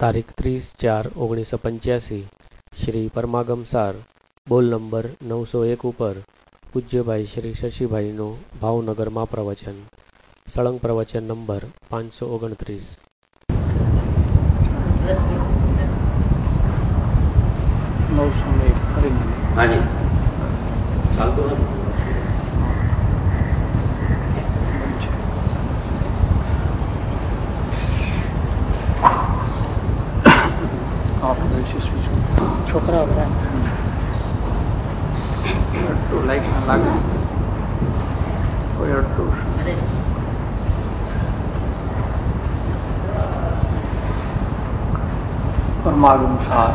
તારીખ 30/4/1985 શ્રી પરમાગમ સાર બોલ નંબર 901 ઉપર પૂજ્યભાઈ શ્રી શશીભાઈનું ભાવનગરમાં પ્રવચન. સળંગ પ્રવચન નંબર 529. છોકરા અડતું લાઈટ ના લાગે, કોઈ અડતું પરમાગમ સાર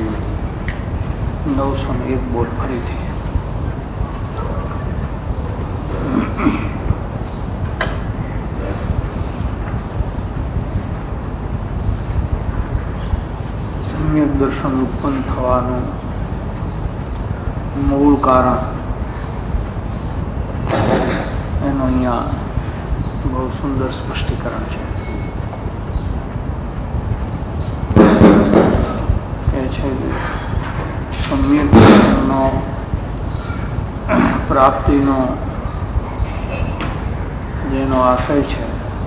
901 બોલ ફરીથી. સમ્યક દર્શન ઉત્પન્ન થવાનું મૂળ કારણ એનું અહીંયા બહુ સુંદર સ્પષ્ટીકરણ છે. એ છે સમ્યક દર્શનનો પ્રાપ્તિનો જેનો આશય છે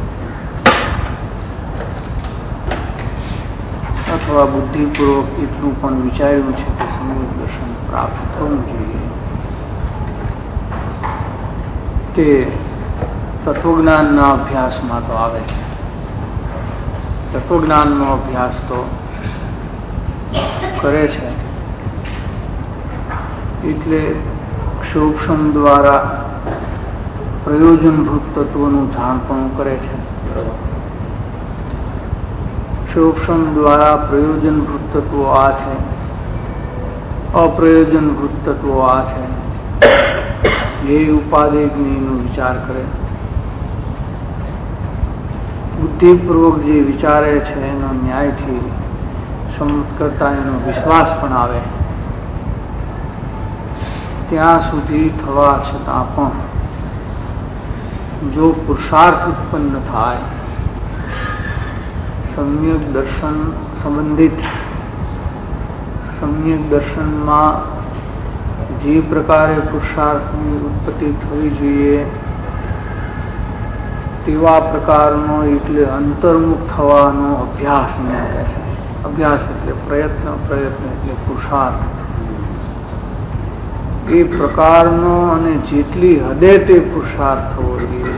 અથવા બુદ્ધિપૂર્વક એટલું પણ વિચાર્યું છે કે સમ્યક દર્શન પ્રાપ્ત થવું જોઈએ, તે તત્વજ્ઞાનના અભ્યાસમાં તો આવે છે. તત્વજ્ઞાનનો અભ્યાસ તો કરે છે એટલે ક્ષોક્ષમ દ્વારા પ્રયોજનભૂત તત્વનું જાણ પણ કરે છે. ક્ષોક્ષમ દ્વારા પ્રયોજનભૂત તત્વો આ છે, અપ્રયોજનભૂત તત્વો આ છે, એ ઉપાદેયનો વિચાર કરે. બુદ્ધિપૂર્વક જે વિચારે છે એનો ન્યાયથી સંમત કરતા એનો વિશ્વાસ પણ આવે. ત્યાં સુધી થવા છતાં પણ જો પુરુષાર્થ ઉત્પન્ન થાય, સમ્યક દર્શન સંબંધિત સમ્યક દર્શનમાં જે પ્રકારે પુરુષાર્થની ઉત્પત્તિ થવી જોઈએ તેવા પ્રકારનો એટલે અંતર્મુખ થવાનો અભ્યાસ કહે છે. અભ્યાસ એટલે પ્રયત્ન, પ્રયત્ન એટલે પુરુષાર્થ. એ પ્રકારનો અને જેટલી હદે તે પુરુષાર્થ થવો જોઈએ.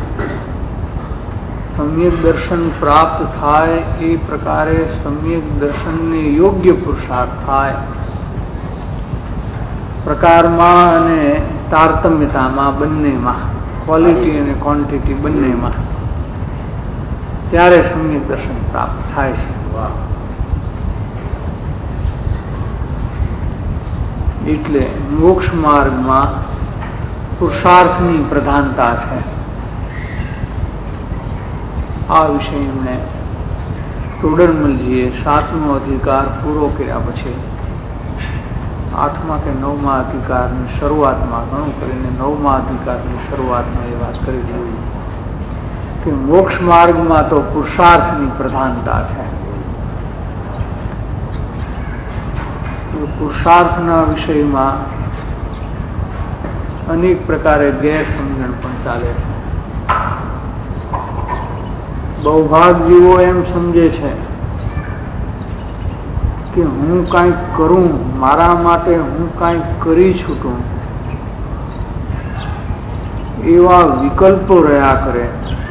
સમ્યક દર્શન પ્રાપ્ત થાય એ પ્રકારે સમ્યક દર્શનને યોગ્ય પુરુષાર્થ થાય. પ્રકારમાં અને તારતમ્યતામાં બંનેમાં, ક્વોલિટી અને ક્વોન્ટિટી બંનેમાં, ત્યારે સમ્યક દર્શન પ્રાપ્ત થાય છે. એટલે મોક્ષ માર્ગમાં પુરુષાર્થની પ્રધાનતા છે. આ વિષય એમણે ટોડરમલજીએ 7મો અધિકાર પૂરો કર્યા પછી 8મા કે 9મા અધિકારની શરૂઆતમાં ઘણું કરીને 9મા અધિકારની શરૂઆતમાં એ વાત કરી દીધી કે મોક્ષ માર્ગમાં તો પુરુષાર્થની પ્રધાનતા છે. પુરુષાર્થના વિષયમાં અનેક પ્રકારે ગેરસમજણ પણ ચાલે છે. બહુભાગજીવો એમ સમજે છે કે હું કાંઈક કરું, મારા માટે હું કાંઈક કરી છૂટું, એવા વિકલ્પો રહ્યા કરે.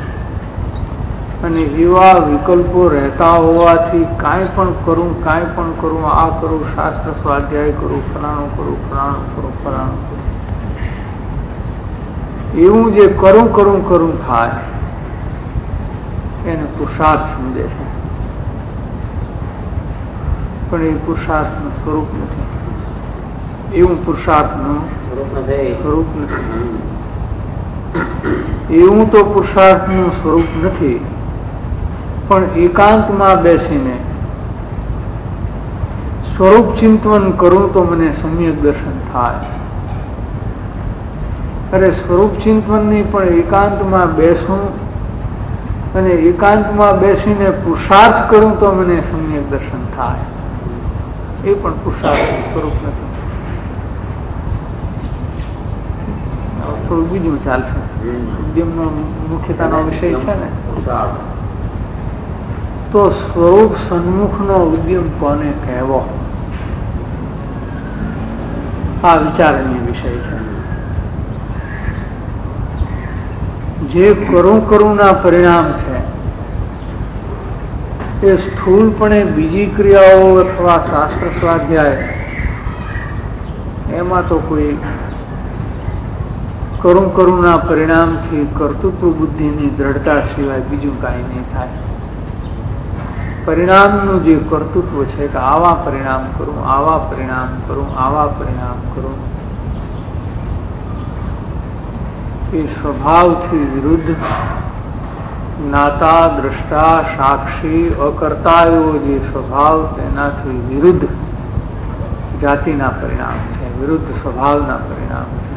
અને એવા વિકલ્પો રહેતા હોવાથી કાંઈ પણ કરું, કાંઈ પણ કરું, આ કરું, શાસ્ત્ર સ્વાધ્યાય કરું, ફલાણું કરું, ફલાણું કરું, ફલાણું કરું, એવું જે કરું કરું કરું થાય એને પુરુષાર્થ સમજે છે. પણ એ પુરુષાર્થનું સ્વરૂપ નથી. એવું પુરુષાર્થનું સ્વરૂપ નથી. એવું તો પુરુષાર્થનું સ્વરૂપ નથી. પણ એકાંતમાં બેસીને સ્વરૂપ ચિંતન કરું તો મને સમ્યક દર્શન થાય. અરે સ્વરૂપ ચિંતન નહીં, પણ એકાંતમાં બેસું અને એકાંતમાં બેસીને પુરુષાર્થ કરું તો મને સમ્યક દર્શન થાય, એ પણ પુરુષાર્થનું સ્વરૂપ નથી. થોડું બીજું ચાલશે. ઉદ્યમનો મુખ્યતાનો વિષય છે ને, તો સ્વરૂપ સન્મુખનો ઉદ્યમ કોને કહેવો, આ વિચારણીય વિષય છે. જે કરું ના પરિણામ છે એ સ્થૂળપણે બીજી ક્રિયાઓ અથવા શાસ્ત્ર સ્વાધ્યાય એમાં તો કોઈ કરું ના પરિણામથી કર્તૃત્વ બુદ્ધિની દ્રઢતા સિવાય બીજું કાંઈ નહીં થાય. પરિણામનું જે કર્તૃત્વ છે કે આવા પરિણામ કરું, આવા પરિણામ કરું, આવા પરિણામ કરું, એ સ્વભાવથી વિરુદ્ધ જ્ઞાતા, દ્રષ્ટા, સાક્ષી, અકર્તા એવો જે સ્વભાવ તેનાથી વિરુદ્ધ જાતિના પરિણામ છે, વિરુદ્ધ સ્વભાવના પરિણામ છે.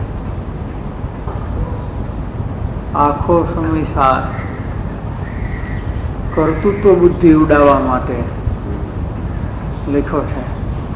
આખો સમય કર્તૃત્વ બુદ્ધિ ઉડાવવા માટે લખ્યો છે.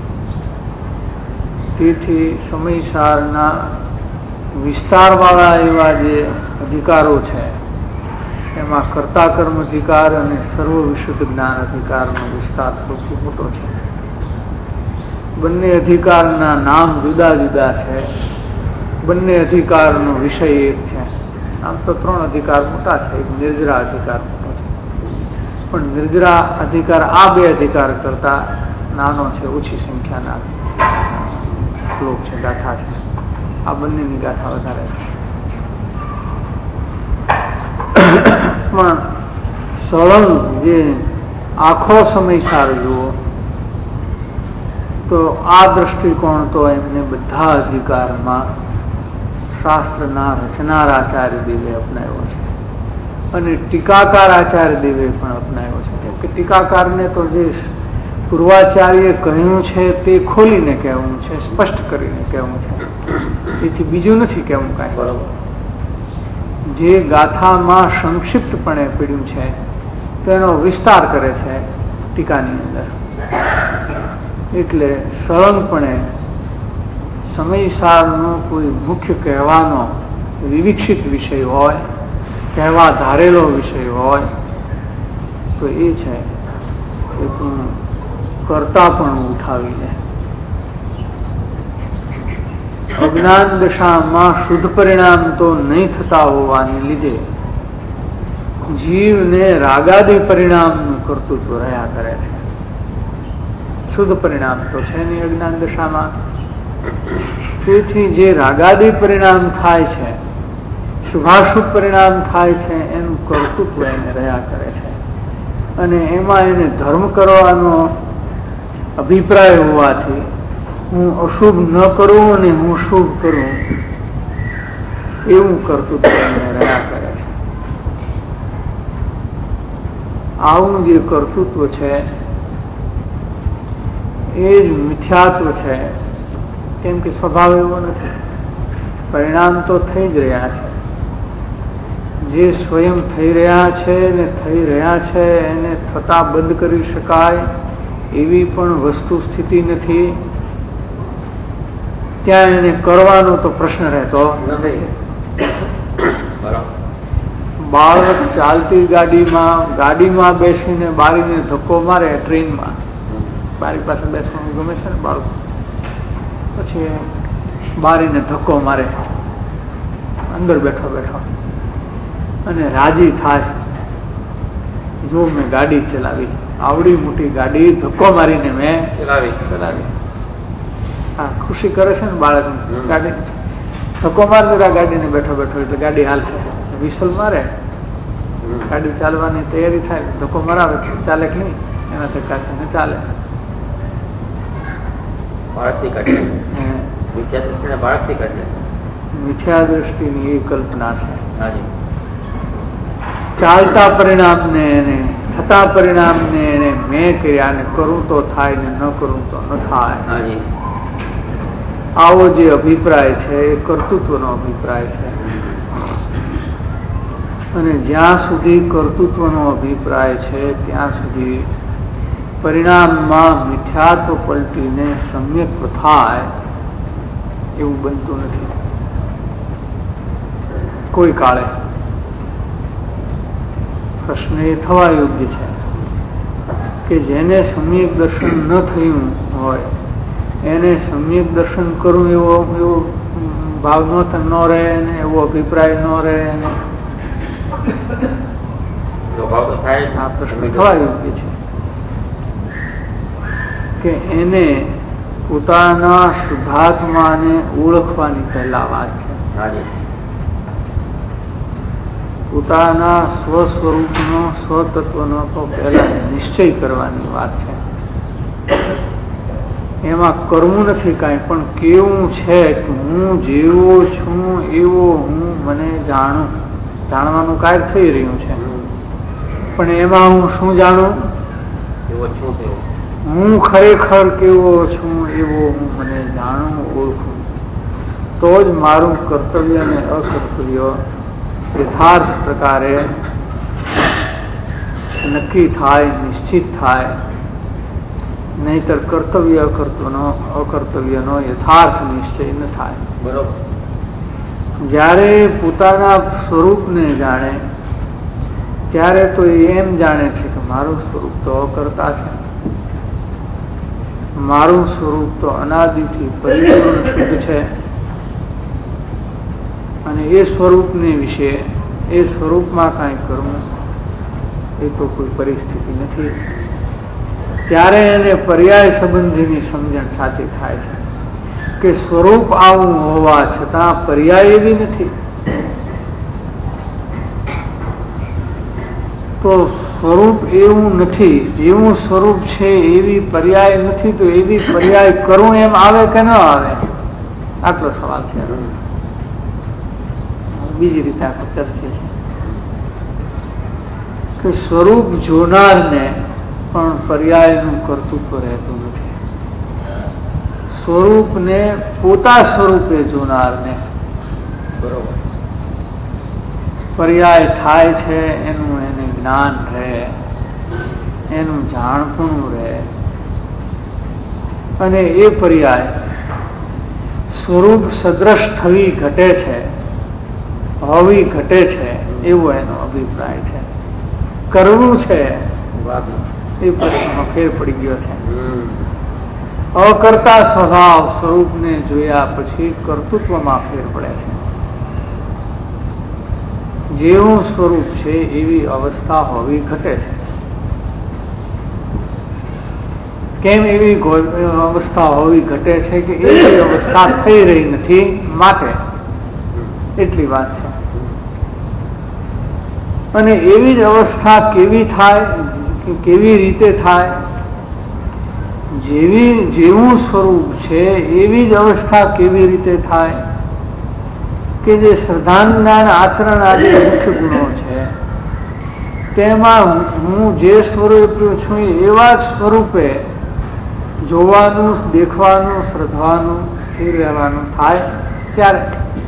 તેથી સમયસારના વિસ્તારવાળા એવા જે અધિકારો છે એમાં કર્તા કર્મ અધિકાર અને સર્વ વિશુદ્ધ જ્ઞાન અધિકારનો વિસ્તાર સૌથી મોટો છે. બંને અધિકારના નામ જુદા જુદા છે, બંને અધિકારનો વિષય એક છે. આમ તો 3 અધિકાર મોટા છે, એક નિર્જરા અધિકાર મોટો છે, પણ નિર્જરા અધિકાર આ 2 અધિકાર કરતા નાનો છે, ઓછી સંખ્યાના શ્લોક છે, ગાથા છે. આ બંનેની ગાથા વધારે છે. પણ સળંગ જે આખો સમય સારો જુઓ તો આ દ્રષ્ટિકોણ તો એમને બધા અધિકારમાં શાસ્ત્રના રચનાર આચાર્ય દેવે અપનાવ્યો છે અને ટીકાકાર આચાર્ય દેવે પણ અપનાવ્યો છે. કેમ કે ટીકાકારને તો જે પૂર્વાચાર્ય કહ્યું છે તે ખોલીને કહેવું છે, સ્પષ્ટ કરીને કહેવું છે, તેથી બીજું નથી કહેવું કાંઈ. બરોબર. જે ગાથામાં સંક્ષિપ્તપણે પીડ્યું છે તેનો વિસ્તાર કરે છે ટીકાની અંદર. એટલે સળંગપણે સમયસારનો કોઈ મુખ્ય કહેવાનો વિવિક્ષિત વિષય હોય, કહેવા ધારેલો વિષય હોય તો એ છે કરતા પણ ઉઠાવી લે. અજ્ઞાન દશામાં શુદ્ધ પરિણામ તો નહીં થતા હોવાને લીધે જીવને રાગાદી પરિણામનું કર્તૃત્વ રહ્યા કરે છે. શુદ્ધ પરિણામ તો છે નહીં અજ્ઞાન દશામાં. તેથી જે રાગાદી પરિણામ થાય છે, શુભાશુભ પરિણામ થાય છે, એનું કર્તૃત્વ એને રહ્યા કરે છે. અને એમાં એને ધર્મ કરવાનો અભિપ્રાય હોવાથી હું અશુભ ન કરું અને હું શુભ કરું એવું કર્તૃત્વ એને રહ્યા કરે છે. આવું જે કર્તૃત્વ છે એ જ મિથ્યાત્વ છે. કેમ કે સ્વભાવ એવો નથી. પરિણામ તો થઈ જ રહ્યા છે. જે સ્વયં થઈ રહ્યા છે ને થઈ રહ્યા છે એને થતા બંધ કરી શકાય એવી પણ વસ્તુ સ્થિતિ નથી. ત્યાં એને કરવાનો તો પ્રશ્ન રહેતો નથી. બાળક ચાલતી ગાડીમાં બેસીને બારીને ધક્કો મારે, ટ્રેનમાં બારી પાસે બેસવાનું ગમે છે ને બાળકો, પછી બારીને ધક્કો મારે અંદર બેઠો બેઠો અને રાજી થાય, જો મેં ગાડી ચલાવી, આવડી મોટી ગાડી ધક્કો મારીને મેં ચલાવી. હા, ખુશી કરે છે ને બાળક. ગાડી ધક્કો મારે જરા ગાડીને બેઠો બેઠો એટલે ગાડી હાલશે. વિસલ મારે, ગાડી ચાલવાની તૈયારી થાય, ધક્કો મરાવે, ચાલે કે નહીં એના કરતા ચાલે. મિથ્યા દ્રષ્ટિની એ કલ્પના છે. ચાલતા પરિણામને એને, થતા પરિણામને એને મેં કર્યા ને કરું તો થાય ને ન કરું તો ન થાય, આવો જે અભિપ્રાય છે એ કર્તૃત્વનો અભિપ્રાય છે. અને જ્યાં સુધી કર્તૃત્વનો અભિપ્રાય છે ત્યાં સુધી પરિણામમાં મિથ્યાત્વ પલટીને સમ્યક થાય એવું બનતું નથી કોઈ કાળે. પ્રશ્ન એ થવા યોગ્ય છે કે જેને સમ્યક દર્શન ન થયું હોય એને સમ્યક દર્શન કરવું એવો ભાવ ન રહે ને એવો અભિપ્રાય ન રહે ને આ પ્રશ્ન થવા યોગ્ય છે કે એને પોતાના શુદ્ધાત્માને ઓળખવાની પહેલા વાત છે. પોતાના સ્વસ્વરૂપનો સ્વતત્વનો તો પહેલા નિશ્ચય કરવાની વાત છે. એમાં કરવું નથી કાંઈ, પણ કેવું છે કે હું જેવો છું એવો હું મને જાણવાનું કાર્ય થઈ રહ્યું છે. પણ એમાં હું શું જાણું? હું ખરેખર કેવો છું એવો હું મને જાણું, ઓળખું, તો જ મારું કર્તવ્ય અને અકર્તવ્ય યથાર્થ પ્રકારે નક્કી થાય, નિશ્ચિત થાય. નહીતર કર્તવ્ય અકર્તવ્યનો યથાર્થ નિશ્ચય ન થાય. બરોબર. જ્યારે પોતાના સ્વરૂપને જાણે ત્યારે તો એમ જાણે છે કે મારું સ્વરૂપ તો અકર્તા છે, મારું સ્વરૂપ તો અનાદિથી પરિપૂર્ણ શુદ્ધ છે, અને એ સ્વરૂપને વિશે એ સ્વરૂપમાં કાંઈ કરવું એ તો કોઈ પરિસ્થિતિ નથી. ત્યારે એને પર્યાય સંબંધીની સમજણ સાચી થાય છે કે સ્વરૂપ આવું હોવા છતાં પર્યાય એવી નથી. તો સ્વરૂપ એવું નથી, જેવું સ્વરૂપ છે એવી પર્યાય નથી, તો એવી પર્યાય કરવું એમ આવે કે ન આવે? આટલો સવાલ છે. બીજી રીતે આપણે ચર્ચે છે કે સ્વરૂપ જોનારને પણ પર્યાયનું કર્તૃત્વ રહેતું નથી. સ્વરૂપને પોતા સ્વરૂપે જોનારને બરોબર પર્યાય થાય છે. એનું એને જ્ઞાન રહે, એનું જાણપણું રહે, અને એ પર્યાય સ્વરૂપ સદ્રશ થવી ઘટે છે, હોવી ઘટે છે એવો એનો અભિપ્રાય છે. કરવું છે એ પ્રશ્નમાં ફેર પડી ગયો છે. અકર્તા સ્વભાવ સ્વરૂપને જોયા પછી કર્તૃત્વમાં ફેર પડે છે. જેવું સ્વરૂપ છે એવી અવસ્થા હોવી ઘટે છે. કેમ એવી અવસ્થા હોવી ઘટે છે કે એવી અવસ્થા થઈ રહી નથી, માટે એટલી વાત છે. અને એવી જ અવસ્થા કેવી થાય, કેવી રીતે થાય? જેવું સ્વરૂપ છે એવી જ અવસ્થા કેવી રીતે થાય કે જે શ્રદ્ધા, જ્ઞાન, આચરણ આદિ મુખ્ય ગુણો છે તેમાં હું જે સ્વરૂપ છું એવા જ સ્વરૂપે જોવાનું, દેખવાનું, શ્રદ્ધવાનું, સ્થિર રહેવાનું થાય ત્યારે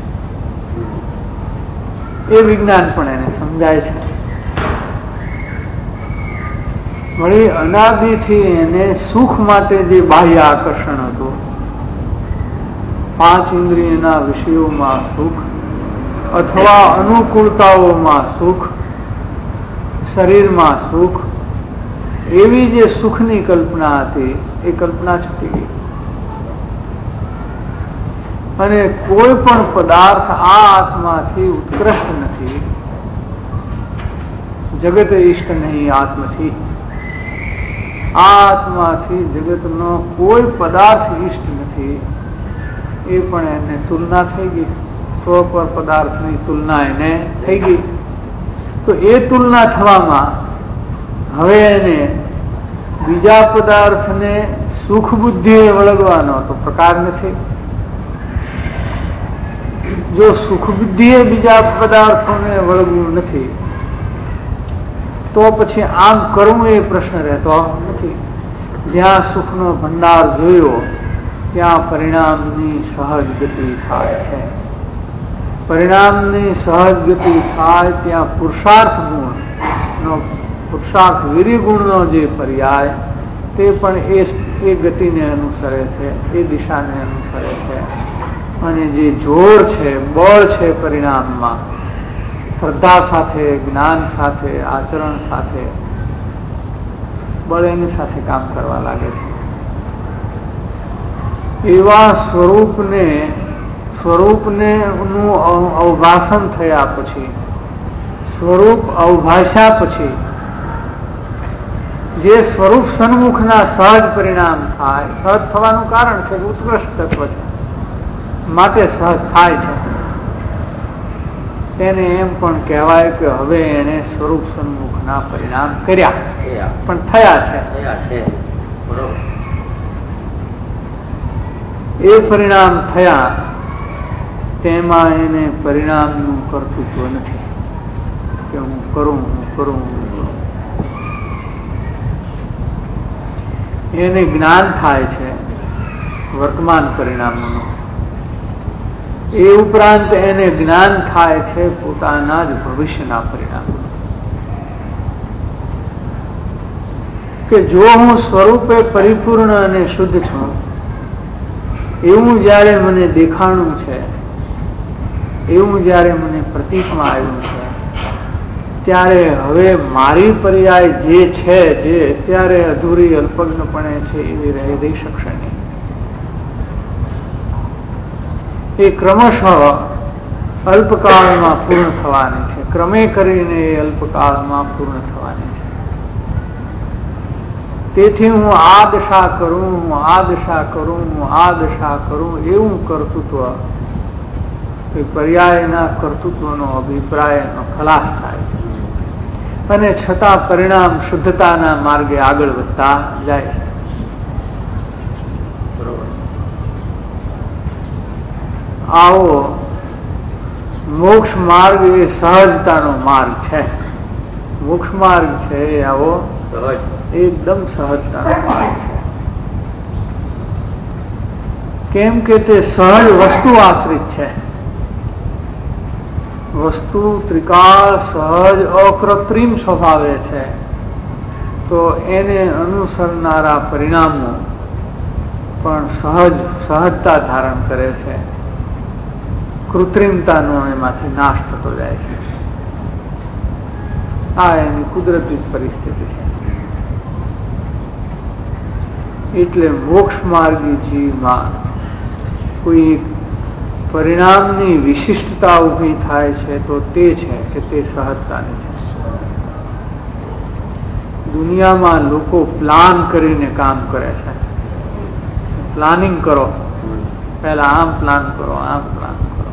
એ વિજ્ઞાન પણ એને સમજાય છે. વળી અનાદિથી એને સુખ માટે જે બાહ્ય આકર્ષણ હતું, 5 ઇન્દ્રિયના વિષયોમાં સુખ અથવા અનુકૂળતાઓમાં સુખ, શરીરમાં સુખ, એવી જે સુખની કલ્પના હતી એ કલ્પના છૂટી ગઈ. અને કોઈ પણ પદાર્થ આ આત્માથી ઉત્કૃષ્ટ નથી. જગત ઇષ્ટ નહીં આત્મથી. આ આત્માથી જગતનો કોઈ પદાર્થ ઇષ્ટ નથી. એ પણ એને તુલના થઈ ગઈ. સ્વ પર પદાર્થની તુલના એને થઈ ગઈ. તો એ તુલના થવામાં હવે એને બીજા પદાર્થને સુખ બુદ્ધિએ વળગવાનો તો પ્રકાર નથી. જો સુખ બુદ્ધિએ બીજા પદાર્થોને વળગવું નથી તો પછી આમ કરવું એ પ્રશ્ન રહેતો નથી. જ્યાં સુખનો ભંડાર જોયો ત્યાં પરિણામની સહજ ગતિ થાય છે. પરિણામની સહજ ગતિ થાય ત્યાં પુરુષાર્થ ગુણનો, પુરુષાર્થ વીર્ય ગુણનો જે પર્યાય તે પણ એ ગતિને અનુસરે છે, એ દિશાને અનુસરે છે. અને જે જોર છે, બળ છે પરિણામમાં, શ્રદ્ધા સાથે, જ્ઞાન સાથે, આચરણ સાથે, બળ એની સાથે કામ કરવા લાગે છે. એવા સ્વરૂપને નું અવભાષણ થયા પછી, સ્વરૂપ અવભાષા પછી જે સ્વરૂપ સન્મુખના સહજ પરિણામ થાય, સહજ થવાનું કારણ છે ઉત્કૃષ્ટ તત્વ છે માટે સહજ થાય છે, તેને એમ પણ કહેવાય કે હવે એને સ્વરૂપ સન્મુખના પરિણામ કર્યા પણ થયા છે. એ પરિણામ થયા તેમાં એને પરિણામનું કર્તૃત્વ નથી કે હું કરું. એને જ્ઞાન થાય છે વર્તમાન પરિણામોનું. એ ઉપરાંત એને જ્ઞાન થાય છે પોતાના જ ભવિષ્યના પરિણામો, કે જો હું સ્વરૂપે પરિપૂર્ણ અને શુદ્ધ છું એવું જ્યારે મને દેખાણું છે, એવું જ્યારે મને પ્રતીકમાં આવ્યું છે, ત્યારે હવે મારી પર્યાય જે છે, જે અત્યારે અધૂરી અલ્પજ્ઞપણે છે એવી રહી શકશે નહીં. એ ક્રમશઃ અલ્પકાળમાં પૂર્ણ થવાની છે, ક્રમે કરીને એ અલ્પકાળમાં પૂર્ણ થવાની છે. તેથી હું આ દશા કરું, હું આ દશા કરું, હું આ દશા કરું એવું કર્તૃત્વ, એ પર્યાયના કર્તૃત્વનો અભિપ્રાયનો ખલાસ થાય છે અને છતાં પરિણામ શુદ્ધતાના માર્ગે આગળ વધતા જાય છે. આવો મોક્ષ માર્ગ એ સહજતાનો માર્ગ છે. મોક્ષ માર્ગ છે એ આવો એકદમ સહજતાનો માર્ગ છે. કેમ કે તે સહજ વસ્તુ આશ્રિત છે. વસ્તુ ત્રિકાળ સહજ અકૃત્રિમ સ્વભાવે છે, તો એને અનુસરનારા પરિણામો પણ સહજતા ધારણ કરે છે. કૃત્રિમતાનો એમાંથી નાશ થતો જાય છે. આ એની કુદરતી પરિસ્થિતિ છે. એટલે મોક્ષ માર્ગી જીવમાં કોઈ પરિણામની વિશિષ્ટતા ઉભી થાય છે તો તે છે કે તે સહજતાની છે. દુનિયામાં લોકો પ્લાન કરીને કામ કરે છે. પ્લાનિંગ કરો, પહેલા આમ પ્લાન કરો, આમ પ્લાન કરો.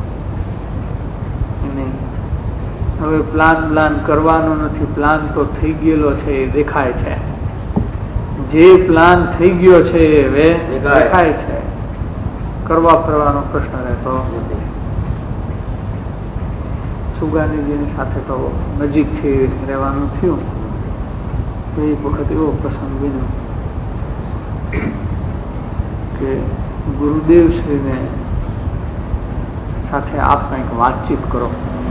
હવે પ્લાન કરવાનો નથી, પ્લાન તો થઈ ગયેલો છે એ દેખાય છે. જે પ્લાન થઈ ગયો છે એ હવે દેખાય છે. કરવા ફરવાનો પ્રશ્ન રહેતો નથી. સુગાનીજીની સાથે તો નજીકથી રહેવાનું થયું. એક વખત એવો પ્રસંગ બન્યો કે ગુરુદેવ શ્રીને સાથે આપ કંઈક વાતચીત કરો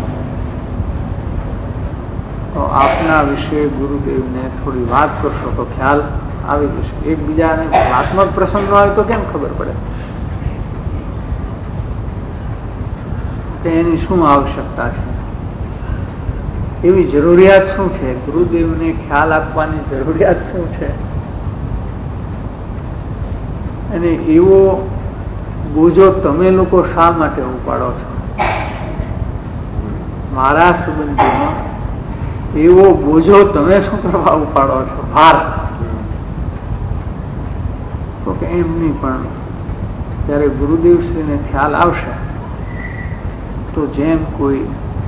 તો આપના વિશે ગુરુદેવને થોડી વાત કરશો તો ખ્યાલ આવી જશે. એકબીજાને આત્મક પ્રસંગ હોય તો કેમ ખબર પડે કે એની શું આવશ્યકતા છે, એવી જરૂરિયાત શું છે, ગુરુદેવને ખ્યાલ આપવાની જરૂરિયાત શું છે, અને એવો બોજો તમે લોકો શા માટે ઉપાડો છો? મારા સંબંધીમાં એવો બોજો તમે શું કરવા ઉપાડો છો, ભાર? તો કે એમ નહીં, પણ જ્યારે ગુરુદેવ શ્રીને ખ્યાલ આવશે તો જેમ કોઈ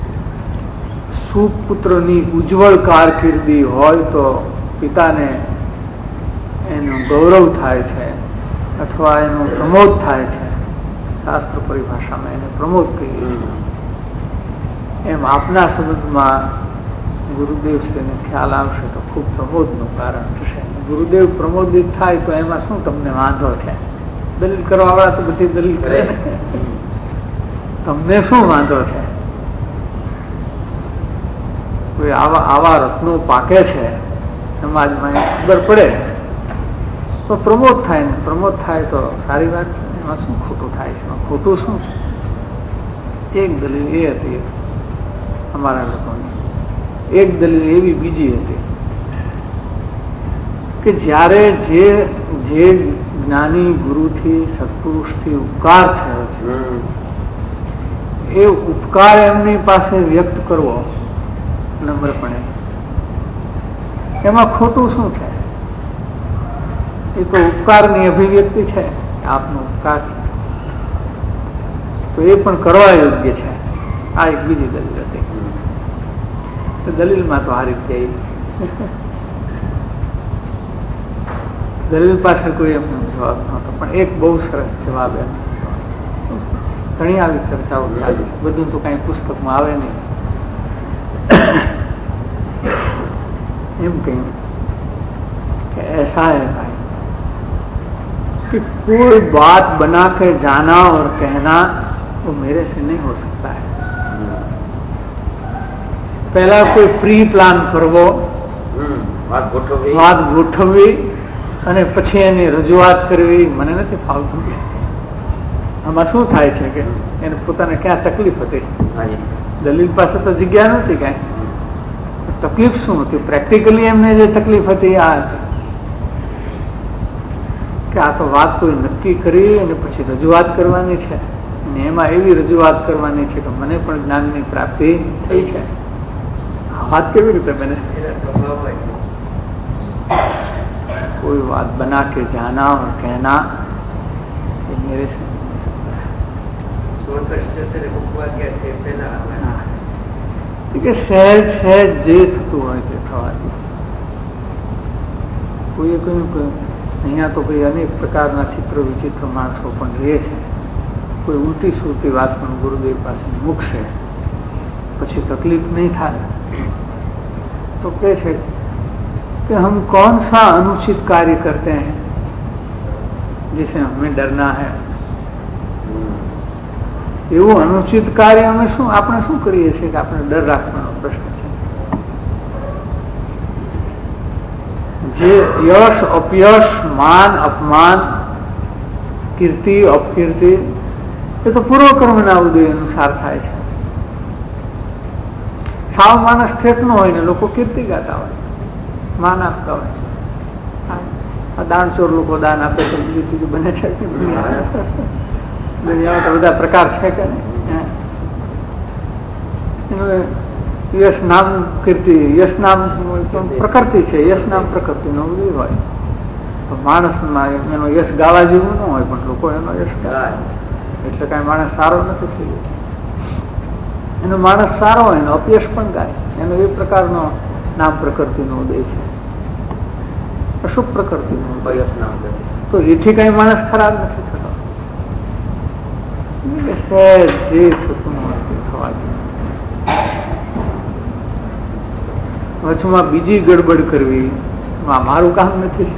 સુપુત્રની ઉજ્જવળ કારકિર્દી હોય તો પિતાને એનું ગૌરવ થાય છે અથવા એનું પ્રમોદ થાય છે, શાસ્ત્ર પરિભાષામાં એને પ્રમોદ કહીએ, એમ આપના સંબંધમાં ગુરુદેવ શ્રીને ખ્યાલ આવશે તો ખૂબ પ્રમોદનું કારણ થશે. ગુરુદેવ પ્રમોદિત થાય તો એમાં શું તમને વાંધો છે? દલીલ કરવા વાળા તો બધી દલીલ કરે, તમને શું વાંધો છે? કોઈ આવા રત્નો પાકે છે સમાજમાં ખબર પડે તો પ્રમોદ થાય ને પ્રમોદ થાય તો સારી વાત છે. એમાં શું ખોટું થાય છે? એમાં ખોટું શું છે? એક દલીલ એ હતી અમારા લોકોની, એક દલીલ એવી બીજી હતી કે જ્યારે જે જ્ઞાની ગુરુથી સત્પુરુષથી ઉપકાર થયો છે એ ઉપકાર એમની પાસે વ્યક્ત કરવો નમ્રપણે, એમાં ખોટું શું છે? એ તો ઉપકારની અભિવ્યક્તિ છે, આપનો ઉપકાર છે તો એ પણ કરવા યોગ્ય છે. આ એક બીજી દલીલ હતી. દલીલમાં તો હારી ગઈ. દલીલ પાછળ કોઈ એમનો જવાબ નહોતો, પણ એક બહુ સરસ જવાબ એમ. ઘણી આવી ચર્ચાઓ ચાલી છે, બધું તો કઈ પુસ્તકમાં આવે નહીં. એમ કહ્યું कि ऐसा है भाई कि कोई बात बना के जाना और कहना वो मेरे से नहीं हो सकता है. पहला कोई प्री प्लान करवो, વાત ગોઠવવી અને પછી એની રજૂઆત કરવી મને નથી ફાવતું. આમાં શું થાય છે કે એને પોતાને ક્યાં તકલીફ હતી? દલીલ પાસે તો જગ્યા નથી કઈ. તકલીફ શું હતી? પ્રેક્ટિકલી એમને જે તકલીફ હતી આ હતી કે આ તો વાત કોઈ નક્કી કરી અને પછી રજૂઆત કરવાની છે, અને એમાં એવી રજૂઆત કરવાની છે કે મને પણ જ્ઞાનની પ્રાપ્તિ થઈ છે. વાત કેવી રીતે બને? कोई बात बना के जाना और कहना ये मेरे से સહેજ સહેજ જે થતું હોય તે થવા દે. કોઈએ કહ્યું અહીંયા તો ભાઈ અનેક પ્રકારના ચિત્ર વિચિત્ર માણસો પણ રહે છે, કોઈ ઉલટી સુલટી વાત પણ ગુરુદેવ પાસે મૂકશે પછી તકલીફ नहीं થાય. तो કહે છે कि हम कौन सा अनुचित कार्य करते हैं जिसे हमें डरना है? એવું અનુચિત કાર્ય અમે શું આપણે શું કરીએ છીએ કે આપણે ડર રાખવાનો પ્રશ્ન છે? જે યશ અપયશ, માન અપમાન, કીર્તિ અપકીર્તિ એ તો પૂર્વકર્મના ઉદય અનુસાર થાય છે. સાવ માણસ ઠેઠનો હોય ને લોકો કીર્તિ ગાતા હોય, માન આપતા હોય. દાનચોર લોકો દાન આપે તો બીજું બને છે કે દુનિયામાં તો બધા પ્રકાર છે કે યશ નામ કીર્તિ, યશ નામ પ્રકૃતિ છે, યશ નામ પ્રકૃતિ નો ઉદય હોય. માણસમાં એનો યશ ગાવા જેવું ન હોય પણ લોકો એનો યશ ગાય એટલે કઈ માણસ સારો નથી થઈ ગયો. એનો માણસ સારો હોય એનો અપયશ પણ ગાય, એનો એ પ્રકારનો નામ પ્રકૃતિનો ઉદય છે. અશુભ પ્રકૃતિનો ઉદય તો એથી કઈ માણસ ખરાબ નથી થતો. જે થતું હોય તે થવા દે. વચમાં બીજી ગડબડ કરવી મારું કામ નથી.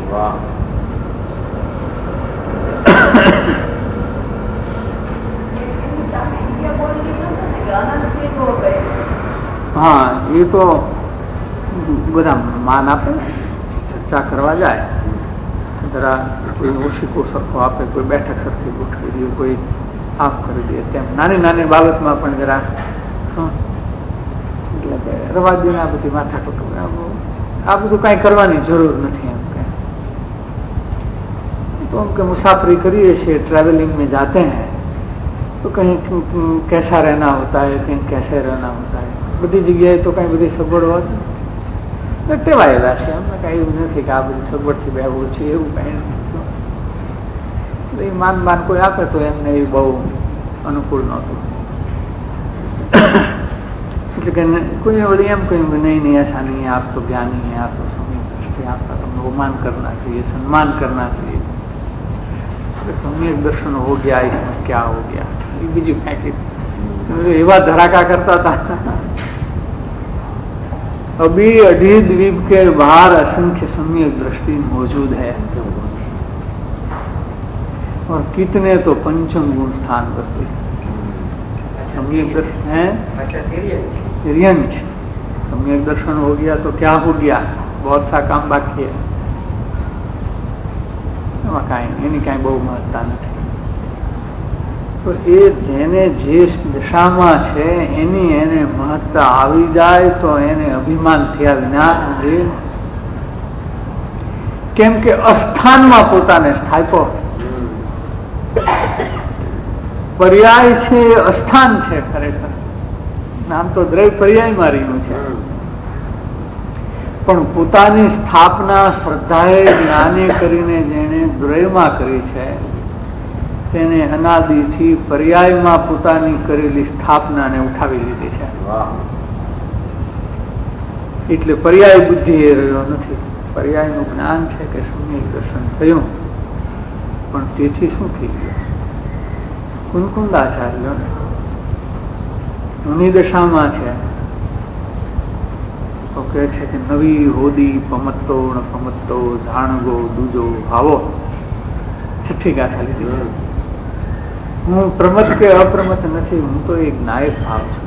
હા એ તો બધા માન આપે, ચર્ચા કરવા જાય, જરા કોઈ ઓશિકો સરખો આપે, કોઈ બેઠક સરખી ગોઠવી દે, કોઈ આફ કરી દે, તેમ નાની નાની બાબતમાં પણ જરા એટલે કે રવાજીને આ બધી માથાકૂટ આ બધું કઈ કરવાની જરૂર નથી. એમ तो हम मुसाफरी करिए છીએ, ट्रैवलिंग में जाते हैं तो कहीं कैसा रहना होता है, कहीं कैसे रहना होता है. બધી જગ્યાએ તો કઈ બધી સગવડ હોત ટેવાયેલા છે, અમને કઈ એવું નથી કે આ બધી સગવડથી બેવું છે એવું કઈ નથી. માન માન કોઈ આપે તો એમને એ બહુ અનુકૂળ નહોતું. એટલે કે કોઈ વળી એમ કહ્યું કે નહીં નહીં ऐसा नहीं है, आप तो ज्ञानी है, आप तो सम्यक दृष्टि, आपका तो अवमान करना चाहिए, सम्मान करना चाहिए. सम्यक दर्शन हो गया, इसमें क्या हो गया, ये बीजू कहीं एवं धड़ाका करता था. अभी अढ़ी द्वीप के बाहर असंख्य सम्यक दृष्टि मौजूद है और कितने तो पंचम गुण स्थान करते हैं. सम्यक दृष्टि है रियंच सम्यक दर्शन हो गया तो क्या हो गया, बहुत सा काम बाकी है, એમાં કાંઈ એની કાંઈ બહુ મહત્તા નથી. તો એ જેને જે દશામાં છે એની એને મહત્તા આવી જાય તો એને અભિમાન થયા વિના રહે. કેમ કે અસ્થાનમાં પોતાને સ્થાપ્યો. પર્યાય છે એ અસ્થાન છે. ખરેખર નામ તો દ્રવ્ય પર્યાય માર્યું છે, પણ પોતાની સ્થાપના શ્રદ્ધાએ જ્ઞાને કરીને જેને દ્રવ્યમાં કરી છે તેને અનાદિથી પર્યાયમાં પોતાની કરેલી સ્થાપનાને ઉઠાવી લીધી છે. એટલે પર્યાય બુદ્ધિ એ રહ્યો નથી. પર્યાયનું જ્ઞાન છે કે સમ્યક દર્શન થયું, પણ તેથી શું થઈ ગયું? કુંકુંદાચાર્ય ની દશામાં છે તો કે છે કે નવી હોદી પમત્તો ન પમત્તો જાણગો દૂજો ભાવો. છઠ્ઠી ગાથા લીધી. હું પ્રમત કે અપ્રમત નથી, હું તો એક નાયક ભાવ છું.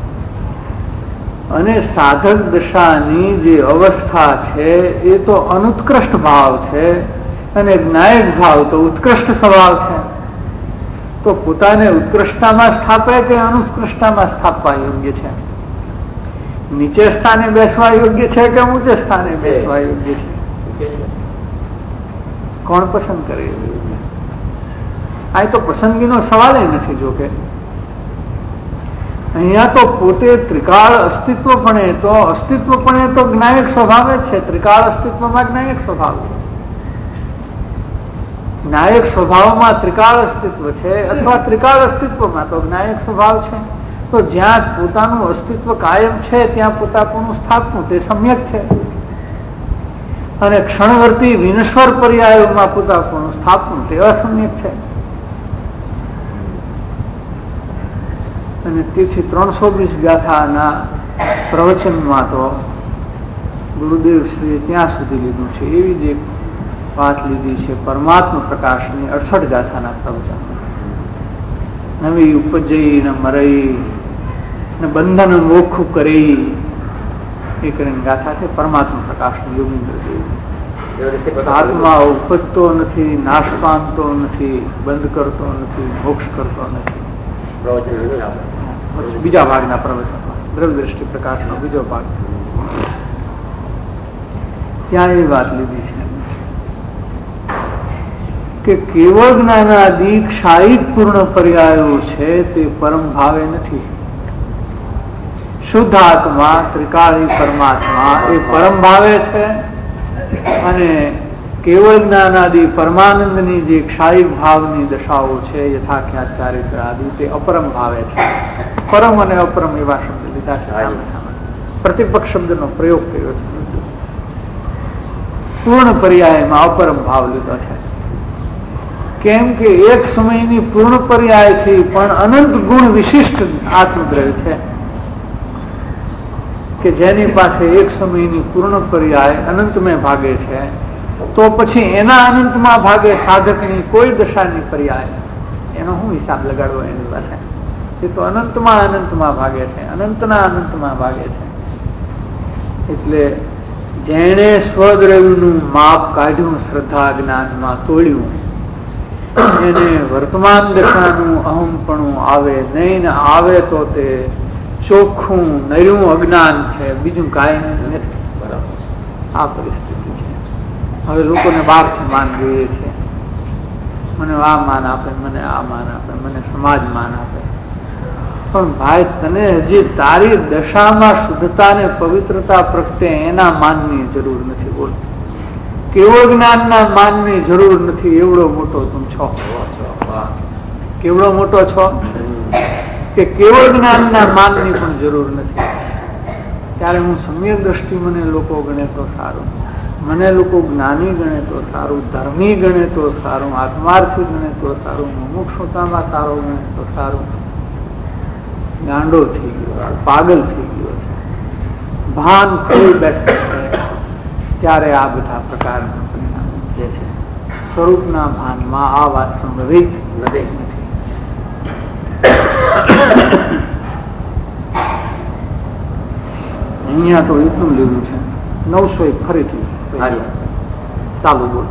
અને સાધક દશાની જે અવસ્થા છે એ તો અનુત્કૃષ્ટ ભાવ છે, અને જ્ઞાયક ભાવ તો ઉત્કૃષ્ટ સ્વભાવ છે. તો પોતાને ઉત્કૃષ્ટતામાં સ્થાપે કે અનુત્કૃષ્ટતામાં સ્થાપવા યોગ્ય છે? નીચે સ્થાને બેસવા યોગ્ય છે કે ઊંચે સ્થાને બેસવા યોગ્ય છે? કોણ પસંદ કરે? આ તો પસંદગીનો સવાલ નથી. જો કે અહીંયા તો પોતે ત્રિકાળ અસ્તિત્વપણે તો જ્ઞાયક સ્વભાવ જ છે. ત્રિકાળ અસ્તિત્વમાં જ્ઞાયક સ્વભાવ, જ્ઞાયક સ્વભાવમાં ત્રિકાળ અસ્તિત્વ છે, અથવા ત્રિકાળ અસ્તિત્વમાં તો જ્ઞાયક સ્વભાવ છે. તો જ્યાં પોતાનું અસ્તિત્વ કાયમ છે ત્યાં પોતાનું સ્થાપવું તે સમ્યક છે, અને ક્ષણવર્તી વિનશ્વર પર્યાયોમાં પોતાનું સ્થાપવું તે અસમ્યક છે. અને તેથી 320 ગાથાના પ્રવચનમાં તો ગુરુદેવ શ્રીએ ત્યાં સુધી લીધું છે. એવી જ એક વાત લીધી છે પરમાત્મા પ્રકાશની 68 ગાથાના પ્રવચન. નવી ઉપજઈ ન મરઈ ને બંધન મોખું કરી એ કરીને ગાથા છે પરમાત્મા પ્રકાશની યોગીન્દ્ર દેવ. આત્મા ઉપજતો નથી, નાશ પામતો નથી, બંધ કરતો નથી, મોક્ષ કરતો નથી. બીજા ભાગના પ્રવચનમાં દ્રવ્ય દ્રષ્ટિ પ્રકાશનો બીજો ભાગ, ત્યાં એ વાત લીધી છે કે કેવળ જ્ઞાનાદિ ક્ષાયિક પૂર્ણ પર્યાયો છે તે પરમ ભાવે નથી. શુદ્ધ આત્મા ત્રિકાળી પરમાત્મા એ પરમ ભાવે છે, અને કેવળ જ્ઞાનાદિ પરમાનંદની જે ક્ષાયિક ભાવની દશાઓ છે યથાખ્યાત ચારિત્ર આદિ તે અપરમ ભાવે છે. પરમ અને અપરમ એવા શબ્દ લીધા છે. પ્રતિપક્ષ શબ્દનો પ્રયોગ કર્યો છે. પૂર્ણ પર્યાયમાં અપરમ ભાવ લીધો છે. કેમ કે એક સમયની પૂર્ણ પર્યાયથી પણ અનંત ગુણ વિશિષ્ટ આત્મદ્રવ્ય છે, કે જેની પાસે એક સમયની પૂર્ણ પર્યાય અનંતમાં ભાગે છે, તો પછી એના અનંતમાં ભાગે સાધકની કોઈ દશાની પર્યાય એનો શું હિસાબ લગાડવો એની પાસે? એ તો અનંતમાં ભાગે છે, અનંતના અનંતમાં ભાગે છે. એટલે જેણે સ્વદ્રવ્યનું માપ કાઢ્યું, શ્રદ્ધા જ્ઞાનમાં તોડ્યું, એને વર્તમાન દશાનું અહમપણું આવે નહીં, ને આવે તો તે ચોખ્ખું નર્યું અજ્ઞાન છે, બીજું કાંઈ નથી. બરાબર આ પરિસ્થિતિ છે. હવે લોકોને બહારથી માન જોઈએ છે. મને આ માન આપે, મને આ માન આપે, મને સમાજ માન આપે. પણ ભાઈ તને હજી તારી દશામાં શુદ્ધતા ને પવિત્રતા પ્રગટે એના માનની જરૂર નથી. બોલ, કેવળ જ્ઞાનના માનની જરૂર નથી. એવડો મોટો તું છો. કેવડો મોટો છો કે કેવળ જ્ઞાનના માનની પણ જરૂર નથી. ત્યારે હું સમ્યક દ્રષ્ટિ મને લોકો ગણે તો સારું, મને લોકો જ્ઞાની ગણે તો સારું, ધર્મી ગણે તો સારું, આત્માર્થી ગણે તો સારું, મુમુક્ષુતામાં સારો ગણે તો સારું. ગાંડો થઈ ગયો, પાગલ થઈ ગયો છે, ભાન ખોઈ બેઠો છે. ત્યારે આ બધા પ્રકારના પરિણામ જે છે સ્વરૂપના ભાનમાં આ વાત સંભવિત નથી. અહીંયા તો એટલું લીધું છે 901 ફરીથી ચાલુ બોલ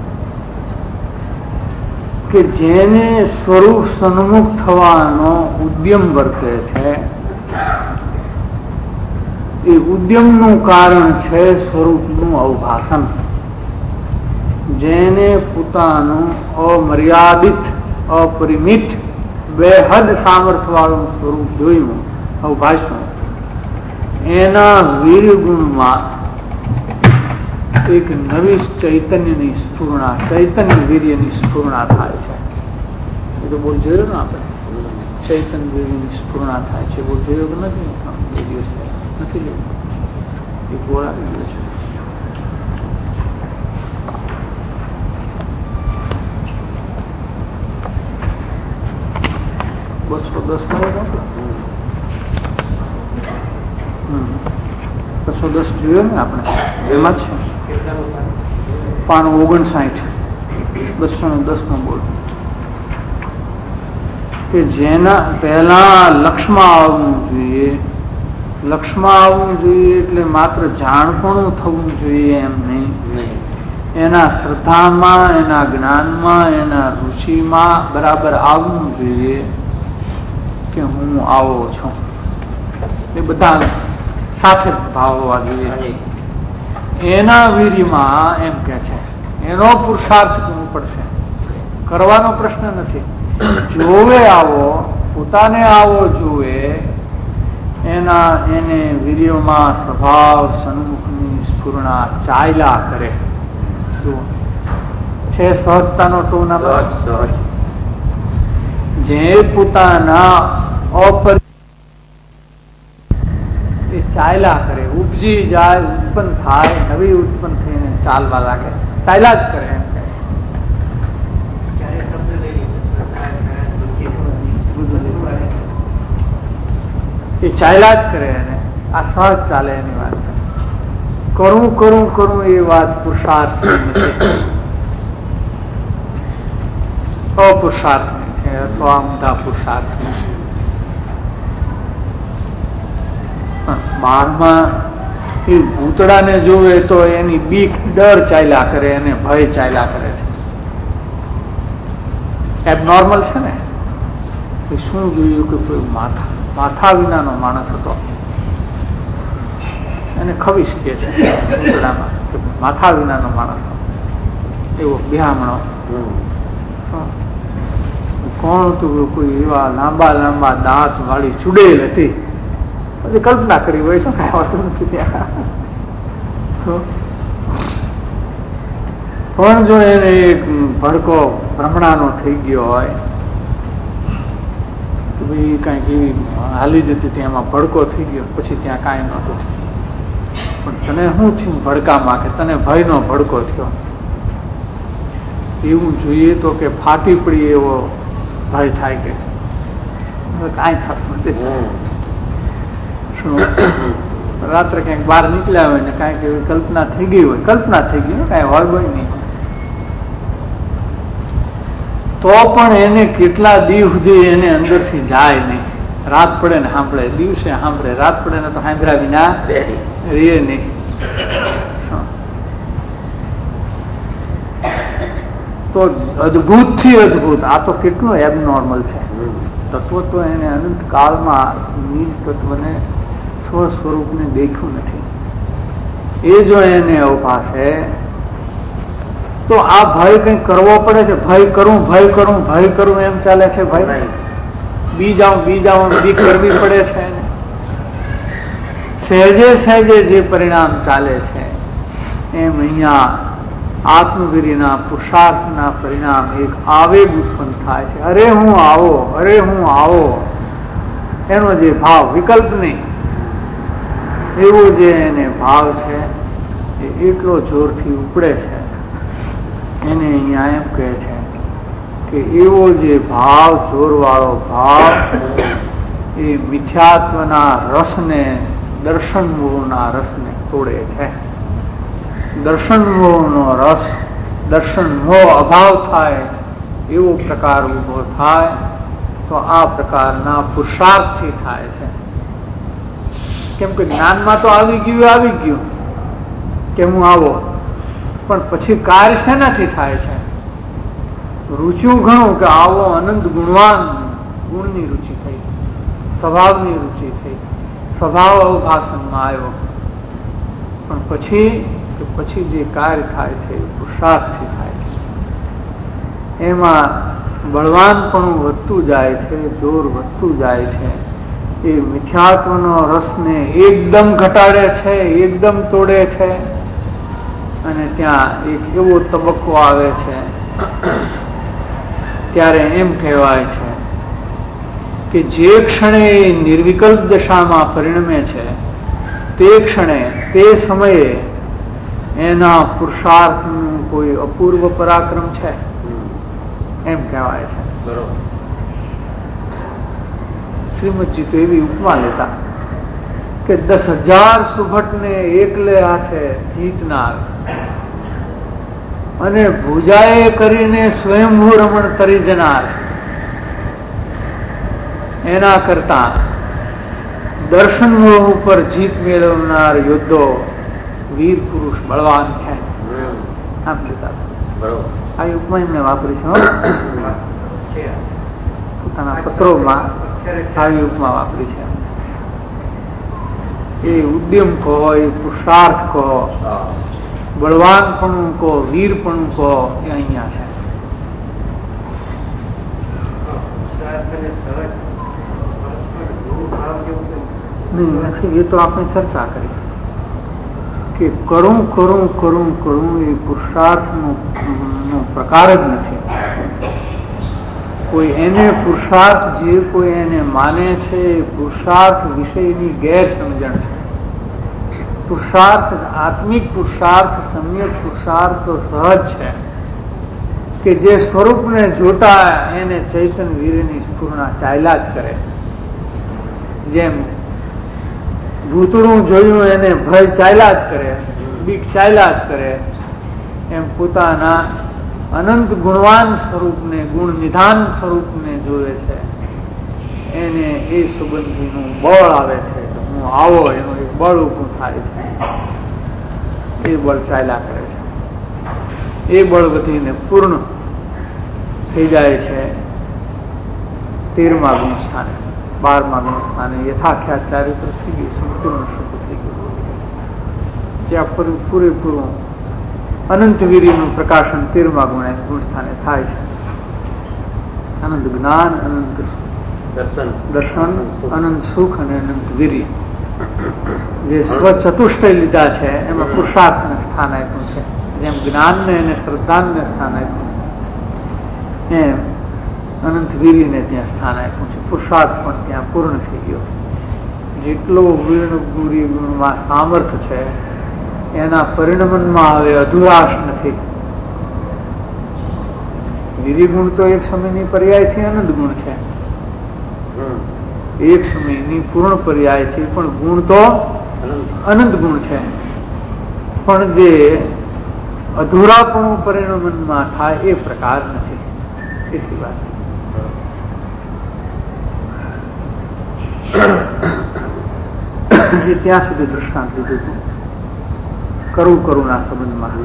કે જેને સ્વરૂપ સન્મુખ થવાનો ઉદ્યમ વર્તે છે એ ઉદ્યમનું કારણ છે સ્વરૂપનું અવભાષણ. જેને પોતાનું અમર્યાદિત અપરિમિત બેહદ સામર્થ્ય વાળું સ્વરૂપ જોયું અવભાષણ એના વીર ગુણમાં એક નવી ચૈતન્યની સ્ફૂર્ણા ચૈતન્ય વીર્યની સ્ફૂર્ણા થાય છે. એ તો બોલ જોયું ને આપણે ચૈતન્ય વીર્યની સ્ફૂર્ણા થાય છે. બોલ જોયો કે નથી? બે દિવસ નથી લેવું એ ગોળ આવી ગયો છે. બસો 10 210 જોયો ને આપણે એમાં જ છે 59 210 બોલ કે જેના પહેલા લક્ષમાં આવવું જોઈએ. લક્ષમાં આવવું જોઈએ એટલે માત્ર જાણપણું થવું જોઈએ એમ નહીં. એના શ્રદ્ધામાં એના જ્ઞાનમાં એના રુચિમાં બરાબર આવવું જોઈએ કે હું આવો છું. એ બધા સાથે ભાવ હોવા જોઈએ. એના વીર્યમાં એમ કે છે એનો પુરુષાર્થ કરવો પડશે. કરવાનો પ્રશ્ન નથી. જોવે આવો પોતાને આવો જોવે એને વીર્યોમાં સ્વભાવ સન્મુખની સ્ફૂર્ણા ચાલ્યા કરે છે. સહજતાનો ટોના જે પોતાના એ ચાલ્યા કરે ઉપજી જાય ઉત્પન્ન થાય નવી ઉત્પન્ન થઈને ચાલવા લાગે ચાલ્યા જ કરે એમ એ ચાલ્યા જ કરે અને આ સહજ ચાલે એની વાત છે. કરું કરું કરું એ વાત પુરુષાર્થ નથી અપુરુષાર્થ છે અથવા ઊંધા પુરુષાર્થ છે. બહારમાં એ ભૂતડાને જોવે તો એની બીક ડર ચાલ્યા કરે અને ભય ચાલ્યા કરે છે. એબનોર્મલ છે ને. શું જોયું કે કોઈ માથા વિનાનો માણસ હતો એને ખવીશ કે છે ભૂતડામાં માથા વિનાનો માણસ એવો બિહામણો કોણ હતું? કોઈ એવા લાંબા લાંબા દાંત વાળી ચુડેલ હતી. પછી કલ્પના કરી હોય શું કઈ હોતું નથી ત્યાં. પણ જો એને એક ભડકો ભ્રમણાનો થઈ ગયો હોય તો ભાઈ કઈક એવી હાલી જતી હતી એમાં ભડકો થઈ ગયો પછી ત્યાં કાંઈ નહોતું. પણ તને શું થયું ભડકામાં કે તને ભયનો ભડકો થયો એવું જોઈએ તો કે ફાટી પડી એવો ભય થાય કે કાંઈ થતું નથી. રાત્રે ક્યાંક બહાર નીકળ્યા હોય ને કાંઈક એવી કલ્પના થઈ ગઈ હોય કલ્પના થઈ ગઈ ને કાંઈ હોય નહીં તો પણ એને કેટલા દિવસ સુધી એને અંદરથી જાય નહીં. રાત પડે ને સાંભળે દિવસે સાંભળે રાત પડે ને તો સાંભળ્યા વિના રે નહીં. તો અદભુત થી અદભુત આ તો કેટલું એબનોર્મલ છે. તત્વ તો એને અનંત કાળમાં નિજ તત્વને સ્વ સ્વરૂપને દેખ્યું નથી. એ જો એને અવભાષે તો આ ભય કઈ કરવો પડે છે. ભય કરું ભય કરું ભય કરું એમ ચાલે છે. ભય બી જાઉં બી કરવી પડે છે. સહેજે સહેજે જે પરિણામ ચાલે છે એમ અહીંયા આત્મવીર્યના પુરુષાર્થના પરિણામ એક આવેગ ઉત્પન્ન થાય છે. અરે હું આવો એનો જે ભાવ વિકલ્પ નહીં એવો જે એને ભાવ છે એ એટલો જોરથી ઉપડે છે. એને અહીંયા એમ કહે છે કે એવો જે ભાવ જોરવાળો ભાવ એ મિથ્યાત્વના રસને દર્શન મોહના રસને તોડે છે. દર્શન મોહનો રસ દર્શન મોહ અભાવ થાય એવો પ્રકાર ઉભો થાય તો આ પ્રકારના પુરુષાર્થથી થાય છે. કેમ કે જ્ઞાનમાં તો આવી ગયું કે હું આવો, પણ પછી કાર્ય શેનાથી થાય છે? રુચિઓ ઘણું કે આવો અનંત ગુણવાન, ગુણની રુચિ થઈ, સ્વભાવની રુચિ થઈ, સ્વભાવ અવભાષણમાં આવ્યો. પણ પછી જે કાર્ય થાય છે એ પુરુષાર્થથી થાય છે. એમાં બળવાનપણું વધતું જાય છે, જોર વધતું જાય છે. એ મિથ્યાત્વનો રસને એકદમ ઘટાડે છે, એકદમ તોડે છે. અને ત્યાં એક એવો તબક્કો આવે છે ત્યારે એમ કહેવાય છે કે જે ક્ષણે નિર્વિકલ્પ દશામાં પરિણમે છે તે ક્ષણે, તે સમયે એના પુરુષાર્થનું કોઈ અપૂર્વ પરાક્રમ છે એમ કહેવાય છે. શ્રીમદજી તો એવી ઉપમા લેતા કે 10,000 સુભટને એકલે હાથે જીતનાર અને ભુજાએ કરીને સ્વયંભૂ રમણ તરી જનાર એના કરતા દર્શન મોહ ઉપર જીત મેળવનાર યોદ્ધો વીર પુરુષ બળવાન છે. આમ લેતા આ ઉપમા એમને વાપરી છે, પોતાના પત્રોમાં આવી ઉપમા વાપરી છે. એ ઉદ્યમ કહો, એ પુરુષાર્થ કહો, બળવાનપણું કહો, વીરપણું કહો, એ અહીંયા છે. એ તો આપણે ચર્ચા કરી કે કરું એ પુરુષાર્થનો પ્રકાર જ નથી. કોઈ એને પુરુષાર્થ, જે કોઈ એને માને છે, પુરુષાર્થ વિષયની ગેરસમજણ છે. પુરુષાર્થ, આત્મિક પુરુષાર્થ, સમ્યક પુરુષાર્થ તો સહજ છે કે જે સ્વરૂપને જોતા એને ચૈતન્ય વીરની સ્ફુરણા ચાલ્યા જ કરે. જેમ ભૂતળું જોયું એને ભય ચાલ્યા જ કરે, બીક ચાલ્યા જ કરે, એમ પોતાના અનંત ગુણવાન સ્વરૂપને, ગુણ નિધાન સ્વરૂપને જોવે છે. એને એ સુગંધીનું બળ આવે છે, હું આવો, એનું એક બળ ઊભું થાય છે. એ બળ ચાલ્યા કરે છે. એ બળ વધીને પૂર્ણ થઈ જાય છે 13મા ગુણ સ્થાને. 12મા ગુણ સ્થાને યથાખ્યાત ચારિત્ર થઈ ગયું, સંપૂર્ણ શુદ્ધ થઈ ગયું. ત્યાં પૂરેપૂરું અનંત વીર્યનું પ્રકાશન 13મા ગુણ સ્થાને થાય છે. અનંત જ્ઞાન, અનંત દર્શન, અનંત સુખ અને અનંત વીર્ય. જે સ્વચતુષ્ટય લીધા છે એમાં પુરુષાર્થને સ્થાન આપ્યું છે. જેમ જ્ઞાનને અને શ્રદ્ધાને સ્થાન આપ્યું છે, એમ અનંત વીર્યને ત્યાં સ્થાન આપ્યું છે. પુરુષાર્થ પણ ત્યાં પૂર્ણ થઈ ગયો. જેટલો વીર્ય ગુણમાં સામર્થ્ય છે એના પરિણમનમાં હવે અધુરાશ નથી. વીર્ય ગુણ તો એક સમયની પર્યાયથી અનંત ગુણ છે, એક સમયની પૂર્ણ પર્યાયથી પણ ગુણ તો અનંત ગુણ છે. પણ જે અધૂરાપણું પરિણમનમાં થાય એ પ્રકાર નથી. એટલી વાત છે. ત્યાં સુધી દ્રષ્ટાંત લીધું હતું કરુના સંબંધમાં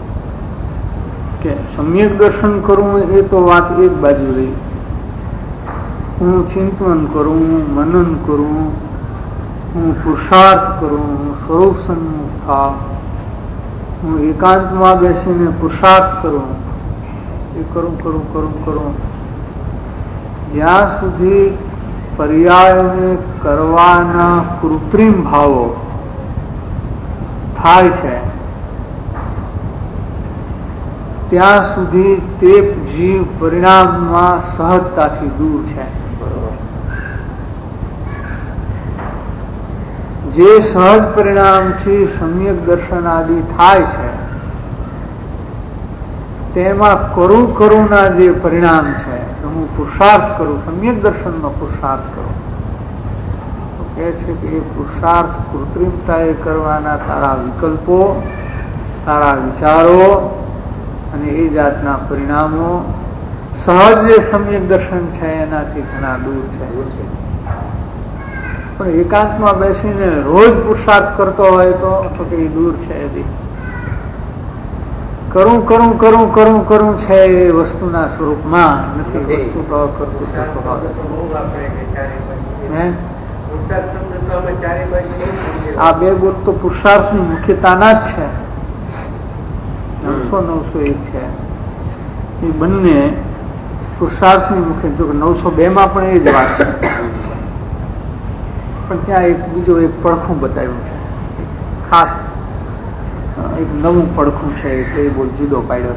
કે સમ્યક દર્શન કરવું એ તો વાત એક બાજુ રહી. હું ચિંતન કરું, મનન કરું, હું પુરુષાર્થ કરું, હું સ્વરૂપ સન્મુખ થાવ, હું એકાંતમાં બેસીને પુરુષાર્થ કરું, એ કરું જ્યાં સુધી પર્યાયને કરવાના કૃત્રિમ ભાવો થાય છે ત્યાં સુધી તે જીવ પરિણામમાં સહજતાથી દૂર છે. જે સહજ પરિણામથી સમ્યક દર્શન આદિ થાય છે તેમાં કરુના જે પરિણામ છે, હું પુરુષાર્થ કરું, સમ્યક દર્શનમાં પુરુષાર્થ કરું, તો કહે છે કે એ પુરુષાર્થ કૃત્રિમતાએ કરવાના તારા વિકલ્પો, તારા વિચારો અને એ જાતના પરિણામો સહજ જે સમ્યક દર્શન છે એનાથી ઘણા દૂર છે. પણ એકાંતમાં બેસીને રોજ પુરુષાર્થ કરતો હોય તો કઈ દૂર છે. કરું કરું કરું કરું કરું છે એ વસ્તુના સ્વરૂપમાં નથી. વસ્તુ તો કરતું આ બે બોલ તો પુરુષાર્થની મુખ્યતાના જ છે. 901 છે એ બંને પુરુષાર્થની મુખ્ય. જો કે 902 પણ એ જ વાત છે, પણ ત્યાં એક બીજો એક પડખું બતાવ્યું છે, ખાસ એક નવું પડખું છે. એ બહુ જુદો પાડ્યો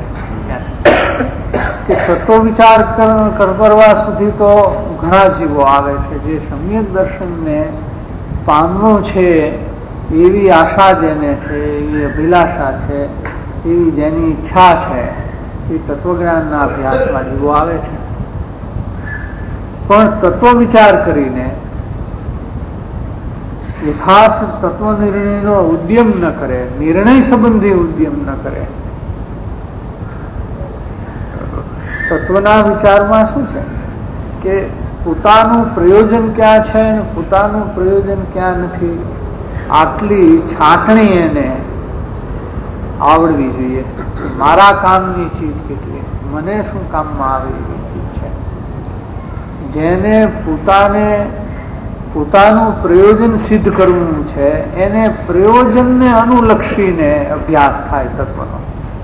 છે કે તત્વ વિચાર કરવા સુધી તો ઘણા જીવો આવે છે જે સમ્યક દર્શનને પામવું છે એવી આશા જેને છે, એવી અભિલાષા છે, એવી જેની ઈચ્છા છે, એ તત્વજ્ઞાનના અભ્યાસમાં જીવો આવે છે. પણ તત્વ વિચાર કરીને યથાર્થ તત્વ નિર્ણયનો ઉદ્યમ ન કરે, નિર્ણય સંબંધી ઉદ્યમ ન કરે. તત્વના વિચારમાં શું છે કે પોતાનું પ્રયોજન ક્યાં છે અને પોતાનું પ્રયોજન ક્યાં નથી, આટલી છાંટણી એને આવડવી જોઈએ. મારા કામની ચીજ કેટલી, મને શું કામમાં આવે એવી ચીજ છે. જેને પોતાનું પ્રયોજન સિદ્ધ કરવું છે એને પ્રયોજનને અનુલક્ષીને અભ્યાસ થાય તત્વનો.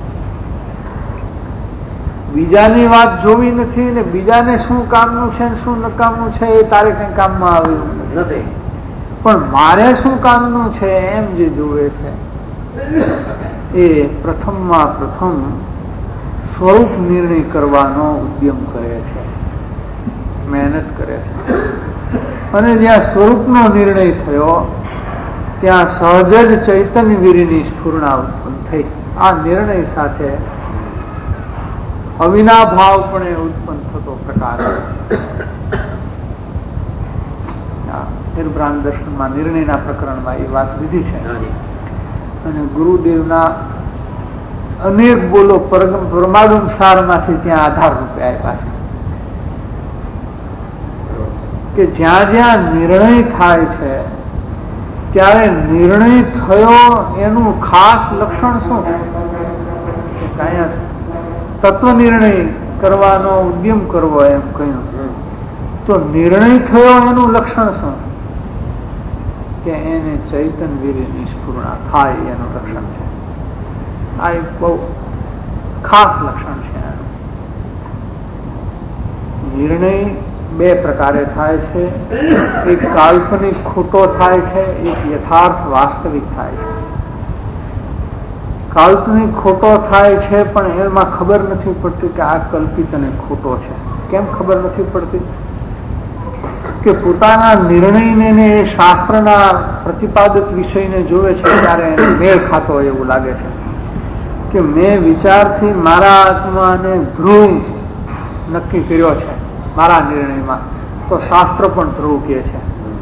બીજાની વાત જોવી નથી ને બીજાને શું કામનું છે ને શું નકામનું છે એ તારે કઈ કામમાં આવ્યું નથી, પણ મારે શું કામનું છે એમ જે જોવે છે એ પ્રથમમાં પ્રથમ સ્વરૂપ નિર્ણય કરવાનો ઉદ્યમ કરે છે, મહેનત કરે છે. અને જ્યાં સ્વરૂપનો નિર્ણય થયો ત્યાં સહજ જ ચૈતન્ય વીરની સ્ફુરણા ઉત્પન્ન થઈ. આ નિર્ણય સાથે અવિનાભાવપણે ઉત્પન્ન થતો પ્રકાર નિર્ભ્રાંત દર્શનમાં નિર્ણયના પ્રકરણમાં એ વાત લીધી છે. અને ગુરુદેવના અનેક બોલો પરમાગમ સારમાંથી ત્યાં આધાર રૂપે આપ્યા છે કે જ્યાં જ્યાં નિર્ણય થાય છે ત્યારે નિર્ણય થયો એનું ખાસ લક્ષણ શું? તત્વ નિર્ણય કરવાનો ઉદ્યમ કરવો એમ કહ્યું તો નિર્ણય થયો એનું લક્ષણ શું? કે એને ચૈતન વીરની સ્ફુરણા થાય એનું લક્ષણ છે. આ એક બહુ ખાસ લક્ષણ છે. નિર્ણય બે પ્રકારે થાય છે. એક કાલ્પનિક ખોટો થાય છે, એક યથાર્થ વાસ્તવિક થાય છે. કાલ્પનિક ખોટો થાય છે પણ એમાં ખબર નથી પડતી કે આ કલ્પિત અને ખોટો છે. કેમ ખબર નથી પડતી? કે પોતાના નિર્ણયને એ શાસ્ત્રના પ્રતિપાદિત વિષયને જોવે છે ત્યારે એને મેળ ખાતો એવું લાગે છે કે મેં વિચારથી મારા આત્માને ધ્રુવ નક્કી કર્યો છે મારા નિર્ણયમાં, તો શાસ્ત્ર પણ ધ્રુવ કહે છે.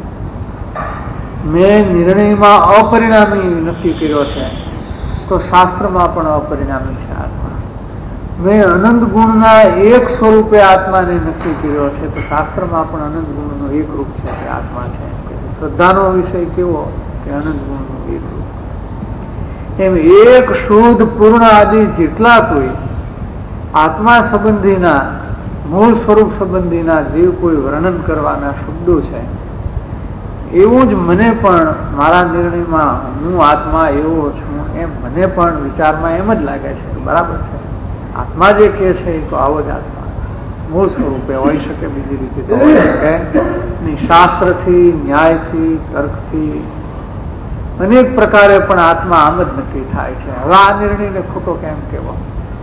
મેં નિર્ણયમાં અપરિણામી નક્કી કર્યો છે તો શાસ્ત્રમાં પણ અપરિણામી છે આત્મા. મેં અનંત ગુણના એક સ્વરૂપે આત્માને નક્કી કર્યો છે તો શાસ્ત્રમાં પણ અનંત ગુણનો એક રૂપ છે કે આત્મા છે. શ્રદ્ધાનો વિષય કેવો કે અનંત ગુણનું એક રૂપ. એમ એક શુદ્ધ પૂર્ણ આદિ જેટલા કોઈ આત્મા સંબંધીના મૂળ સ્વરૂપ સંબંધીના જે કોઈ વર્ણન કરવાના શબ્દો છે એવું જ મને પણ મારા નિર્ણયમાં હું આત્મા એવો છું એમ મને પણ વિચારમાં એમ જ લાગે છે. બરાબર છે, આત્મા જે કહે છે એ તો આવો જ આત્મા મૂળ સ્વરૂપે હોઈ શકે, બીજી રીતે તો હોઈ શકે નહીં. શાસ્ત્રથી, ન્યાયથી, તર્કથી અનેક પ્રકારે પણ આત્મા આમ જ નક્કી થાય છે. હવે આ નિર્ણયને ખોટો કેમ કેવો?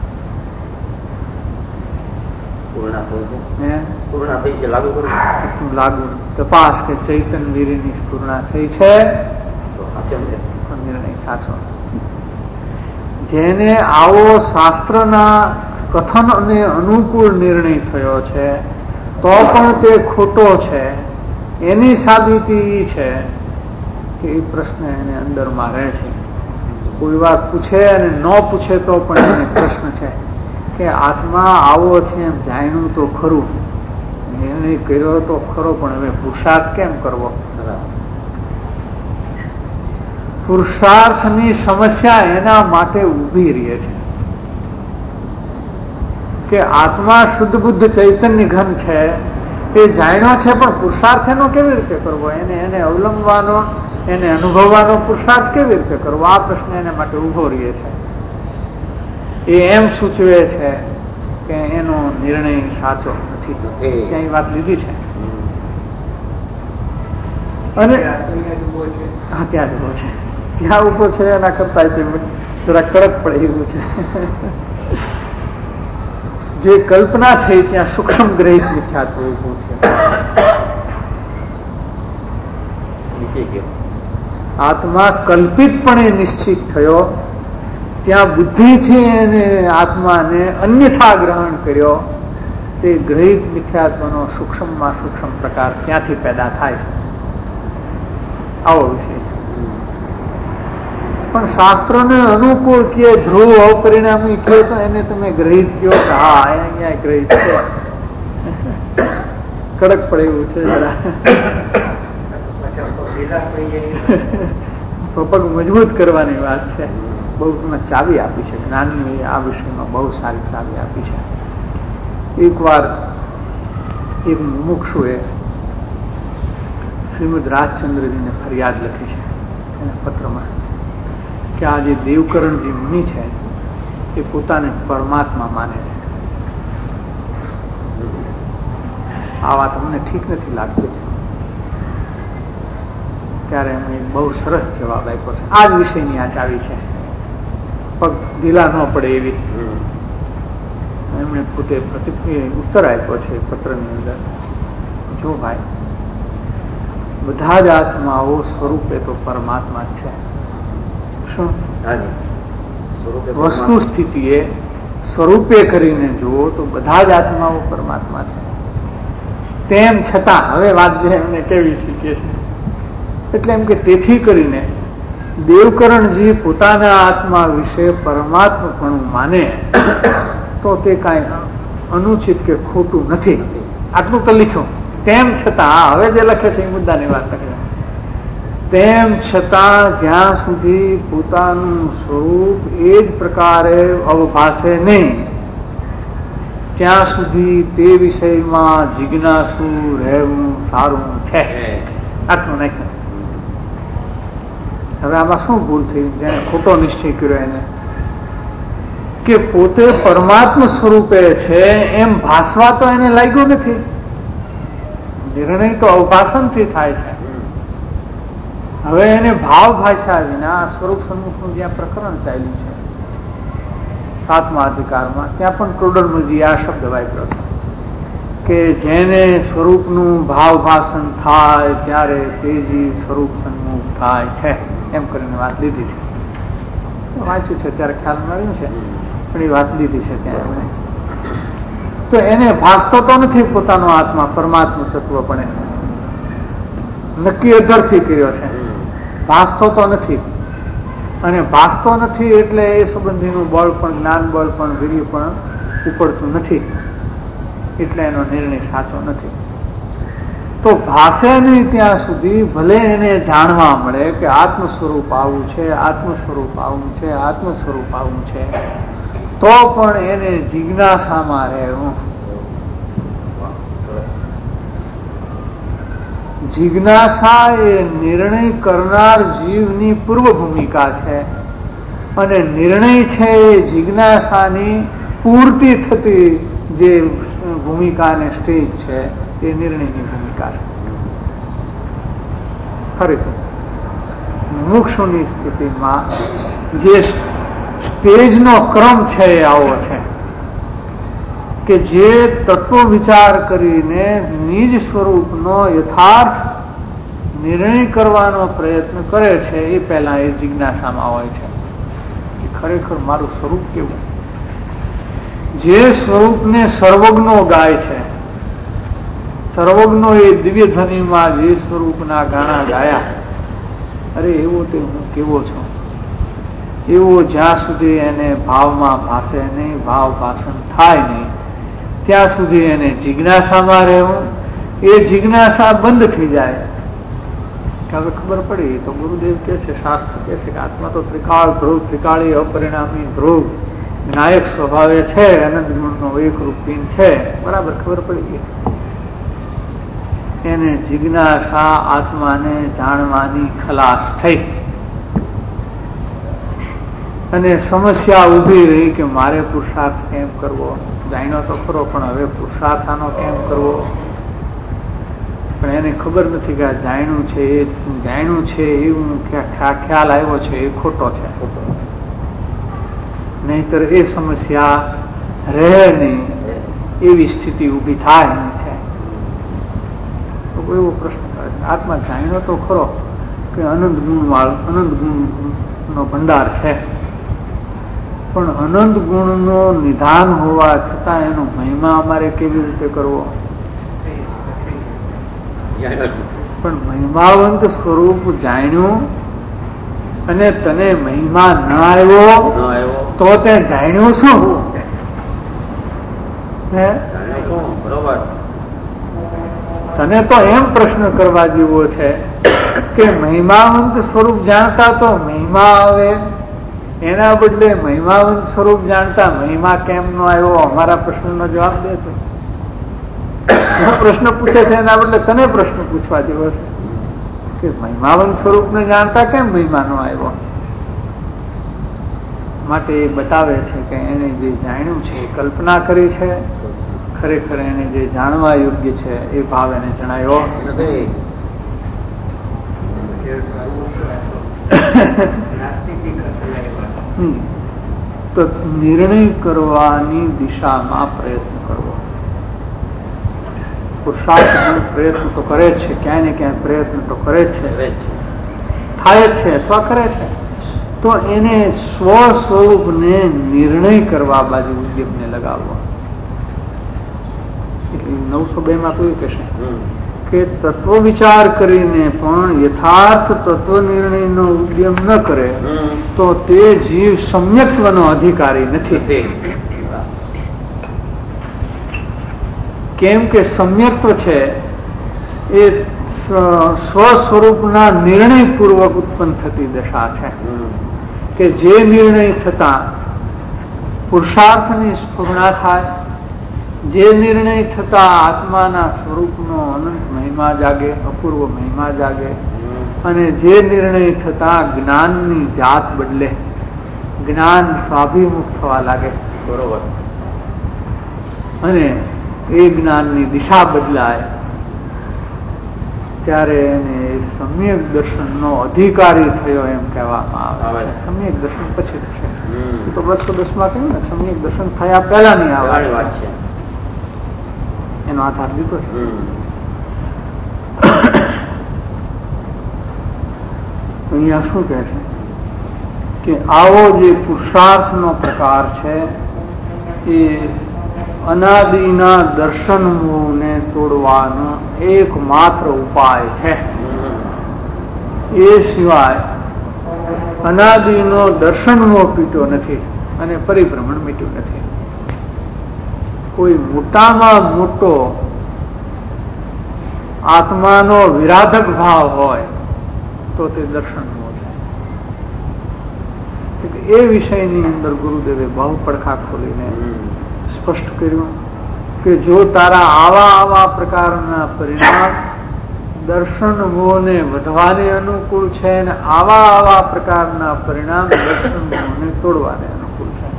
લાગુ તપાસ કે ચૈતન વીરની સ્ફુરણા થઈ છે નિર્ણય સાચો. જેને આવો શાસ્ત્રના કથન અને અનુકૂળ નિર્ણય થયો છે તો પણ તે ખોટો છે, એની સાબિતી છે કે એ પ્રશ્ન એને અંદરમાં રહે છે. કોઈ વાર પૂછે અને ન પૂછે તો પણ એને પ્રશ્ન છે કે આત્મા આવો છે એમ જાણ્યું તો ખરું, નિર્ણય કર્યો તો ખરો, પણ હવે પુરુષાર્થ કેમ કરવો? પુરુષાર્થની સમસ્યા એના માટે ઊભી રહે છે કે આત્મા શુદ્ધ બુદ્ધ ચૈતન્ય ઘન છે, એ જાણ્યો છે, પણ પુરુષાર્થ એનો કેવી રીતે કરવો, એને અવલંબવાનો, એને અનુભવવાનો પુરુષાર્થ કેવી રીતે કરવો, આ પ્રશ્ન એને માટે ઉભો રહે છે. એ એમ સૂચવે છે કે એનો નિર્ણય સાચો નથી. ત્યાં એ વાત લીધી છે. અને હા, ત્યાં જ ઉભો છે, ત્યાં ઉભો છે. એના કરતા જરા કડક પડે એવું છે. જે કલ્પના થઈ ત્યાં સૂક્ષ્મ ગ્રહિત મિથ્યાત્વ ઉભું છે. આત્મા કલ્પિતપણે નિશ્ચિત થયો, ત્યાં બુદ્ધિથી એને આત્માને અન્યથા ગ્રહણ કર્યો. તે ગ્રહિત મિથ્યાત્વનો સૂક્ષ્મમાં સૂક્ષ્મ પ્રકાર ત્યાંથી પેદા થાય છે. આવો વિષય છે. પણ શાસ્ત્રોને અનુકૂળ કે ધ્રુવ અપરિણામી કહે તો એને તમે ગ્રહિત કહો, હા અહીંયા ગ્રહિત છે. કડક પડે એવું છે. પગ મજબૂત કરવાની વાત છે. બહુ તમે ચાવી આપી છે જ્ઞાનની, આ વિષયમાં બહુ સારી ચાવી આપી છે. એક વાર એક મુમુક્ષુએ શ્રીમદ રાજચંદ્રજીને ફરિયાદ લખી છે એના પત્રમાં કે આ જે દેવકરણજી મુનિ છે એ પોતાને પરમાત્મા માને છે. આ વાત અમને ઠીક નથી લાગતી. ત્યારે એમણે બહુ સરસ જવાબ આપ્યો છે. આ જ વિષયની આ ચાવી છે, પગ ઢીલા ન પડે એવી. એમણે પોતે ઉત્તર આપ્યો છે પત્રની અંદર. જો ભાઈ, બધા જ આત્માઓ સ્વરૂપે તો પરમાત્મા જ છે. શું વસ્તુ સ્થિતિએ સ્વરૂપે કરીને જુઓ તો બધા જ આત્માઓ પરમાત્મા છે. તેમ છતાં હવે વાત જે એમને કેવી શીખે છે એટલે એમ કે તેથી કરીને દેવકરણજી પોતાના આત્મા વિશે પરમાત્માપણું માને તો તે કાંઈ અનુચિત કે ખોટું નથી. આટલું તો લખ્યું. તેમ છતાં હવે જે લખે છે એ મુદ્દાની વાત કરે. તેમ છતાં જ્યાં સુધી પોતાનું સ્વરૂપ એ જ પ્રકારે અવભાષે નહીં ત્યાં સુધી તે વિષયમાં જિજ્ઞાસુ રહેવું સારું છે. આટલું નાખ્યું. હવે આમાં શું ભૂલ થઈ? જેને ખોટો નિશ્ચય કર્યો એને કે પોતે પરમાત્મા સ્વરૂપે છે એમ ભાસવા તો એને લાગ્યું નથી. નિર્ણય તો અવભાષણથી થાય છે. હવે એને ભાવ ભાષા વિના સ્વરૂપ સન્મુખનું જ્યાં પ્રકરણ ચાલ્યું છે 7મા અધિકારમાં, ત્યાં પણ ટોડરમલજી આ શબ્દ વાપર્યો છે કે જેને સ્વરૂપનું ભાવ ભાષણ થાય ત્યારે તેજી સ્વરૂપ સન્મુખ થાય છે, એમ કરીને વાત લીધી છે. વાંચ્યું છે ત્યારે ખ્યાલ મળ્યું છે, પણ એ વાત લીધી છે ત્યાં એમણે. તો એને ભાસતો તો નથી પોતાનો આત્મા પરમાત્મા તત્વ, પણ નક્કી અધરથી કર્યો છે. ભાસતો તો નથી, અને ભાસતો નથી એટલે એ સંબંધીનું બળ પણ, જ્ઞાન બળ પણ, વીર્ય પણ ઉપડતું નથી, એટલે એનો નિર્ણય સાચો નથી. તો ભાષે નહીં ત્યાં સુધી ભલે એને જાણવા મળે કે આત્મ સ્વરૂપ આવું છે, આત્મ સ્વરૂપ આવું છે, આત્મ સ્વરૂપ આવું છે, તો પણ એને જિજ્ઞાસામાં રહેવું. જિજ્ઞાસા એ નિર્ણય કરનાર જીવની પૂર્વ ભૂમિકા છે, અને નિર્ણય છે એ જિજ્ઞાસાની પૂર્તિ થતી જે ભૂમિકાને સ્ટેજ છે એ નિર્ણયની ભૂમિકા છે. ખરેખર મુમુક્ષુની સ્થિતિમાં જે સ્ટેજનો ક્રમ છે એ આવો છે કે જે તત્વ વિચાર કરીને નિજ સ્વરૂપનો યથાર્થ નિર્ણય કરવાનો પ્રયત્ન કરે છે એ પહેલા એ જિજ્ઞાસામાં હોય છે કે ખરેખર મારું સ્વરૂપ કેવું. જે સ્વરૂપને સર્વજ્ઞો ગાય છે, સર્વજ્ઞો એ દિવ્ય ધ્વનિમાં જે સ્વરૂપના ગાણા ગાયા, અરે એવો તે હું કેવો છું, એવો જ્યાં સુધી એને ભાવમાં ભાષે નહીં, ભાવ ભાષણ થાય નહીં, ત્યાં સુધી એને જિજ્ઞાસામાં રહેવું. એ જિજ્ઞાસા બંધ થઈ જાય હવે ખબર પડી તો ગુરુદેવ કે છે, શાસ્ત્ર કે છે કે આત્મા તો ત્રિકાળ ધ્રુવ, ત્રિકાળી અપરિણામી ધ્રુવ, વિનાયક સ્વભાવે છે, અનંત ગુણનો એક રૂપીન છે. બરાબર ખબર પડી ગઈ. એને જિજ્ઞાસા આત્માને જાણવાની ખલાસ થઈ અને સમસ્યા ઉભી રહી કે મારે પુરુષાર્થ કેમ કરવો. જાણ્યો તો ખરો, પણ હવે પુરુષાર્થ આનો કેમ કરવો? પણ એને ખબર નથી કે આ જાણ્યું છે એવું ખ્યાલ આવ્યો છે એ ખોટો છે. નહીતર એ સમસ્યા રહે નહીં એવી સ્થિતિ ઉભી થાય નહીં છે. તો એવો પ્રશ્ન કરે છે. આત્મા જાણ્યો તો ખરો કે અનંત ગુણનો ભંડાર છે, પણ અનંત ગુણનો નિધાન હોવા છતાં એનો મહિમા અમારે કેવી રીતે કરવો? પણ મહિમાવંત સ્વરૂપ જાણ્યું અને તને મહિમા ન આવ્યો તો તે જાણ્યું શું? તને તો એમ પ્રશ્ન કરવા જેવો છે કે મહિમાવંત સ્વરૂપ જાણતા તો મહિમા આવે, એના બદલે મહિમાવંત સ્વરૂપ જાણતા મહિમા કેમ ન આવ્યો? અમારા પ્રશ્નનો જવાબ દે. તો પ્રશ્ન પૂછે છે એના બદલે તને પ્રશ્ન પૂછવા જેવો છે કે મહિમાવંત સ્વરૂપને જાણતા કેમ મહિમા ન આવ્યો? માટે એ બતાવે છે કે એને જે જાણ્યું છે એ કલ્પના કરી છે, ખરેખર એને જે જાણવા યોગ્ય છે એ ભાવ એને જણાયો નથી. તો નિર્ણય કરવાની દિશામાં પ્રયત્ન કરવો. પુરુષાર્થ પ્રયત્ન તો કરે છે, ક્યાંય ને ક્યાંય પ્રયત્ન તો કરે છે, થાય જ છે અથવા કરે છે. તો એને સ્વ સ્વરૂપને નિર્ણય કરવા બાજુ ઉદ્યમને લગાવવો. એટલે 902 માં કોઈ કહેશે કે તત્વ વિચાર કરીને પણ યથાર્થ તત્વ નિર્ણયનો ઉદ્યમ ન કરે તો તે જીવ સમ્યક્ત્વનો અધિકારી નથી. કેમ કે સમ્યક્ત્વ છે એ સ્વ સ્વરૂપના નિર્ણય પૂર્વક ઉત્પન્ન થતી દશા છે કે જે નિર્ણય થતા પુરુષાર્થની સ્ફુરણા થાય, જે નિર્ણય થતા આત્માના સ્વરૂપનો અનંત મહિમા જાગે, અપૂર્વ મહિમા જાગે, અને જે નિર્ણય થતા જ્ઞાનની જાત બદલે, જ્ઞાન સ્વાભિમુખ થવા લાગે. બરોબર. અને એ જ્ઞાનની દિશા બદલાય ત્યારે એને સમ્યક દર્શનનો અધિકારી થયો એમ કહેવામાં આવે. સમ્યક દર્શન પછી થશે તો 210 માં કહ્યું ને, સમ્યક દર્શન થયા પહેલા ની આવે છે, એનો આધાર લીધો છે. અહીંયા શું કહે છે કે આવો જે પુરુષાર્થનો પ્રકાર છે એ અનાદિના દર્શન મોહને તોડવાનો એકમાત્ર ઉપાય છે. એ સિવાય અનાદિનો દર્શન મોહ પીટ્યો નથી અને પરિભ્રમણ મીટ્યું નથી. કોઈ મોટામાં મોટો આત્માનો વિરાધક ભાવ હોય તો તે દર્શન મોહ છે. એ વિષયની અંદર ગુરુદેવે બહુ પડખા ખોલીને સ્પષ્ટ કર્યું કે જો તારા આવા પ્રકારના પરિણામ દર્શન મોહને વધવાને અનુકૂળ છે અને આવા પ્રકારના પરિણામ દર્શન મોહને તોડવાને અનુકૂળ છે.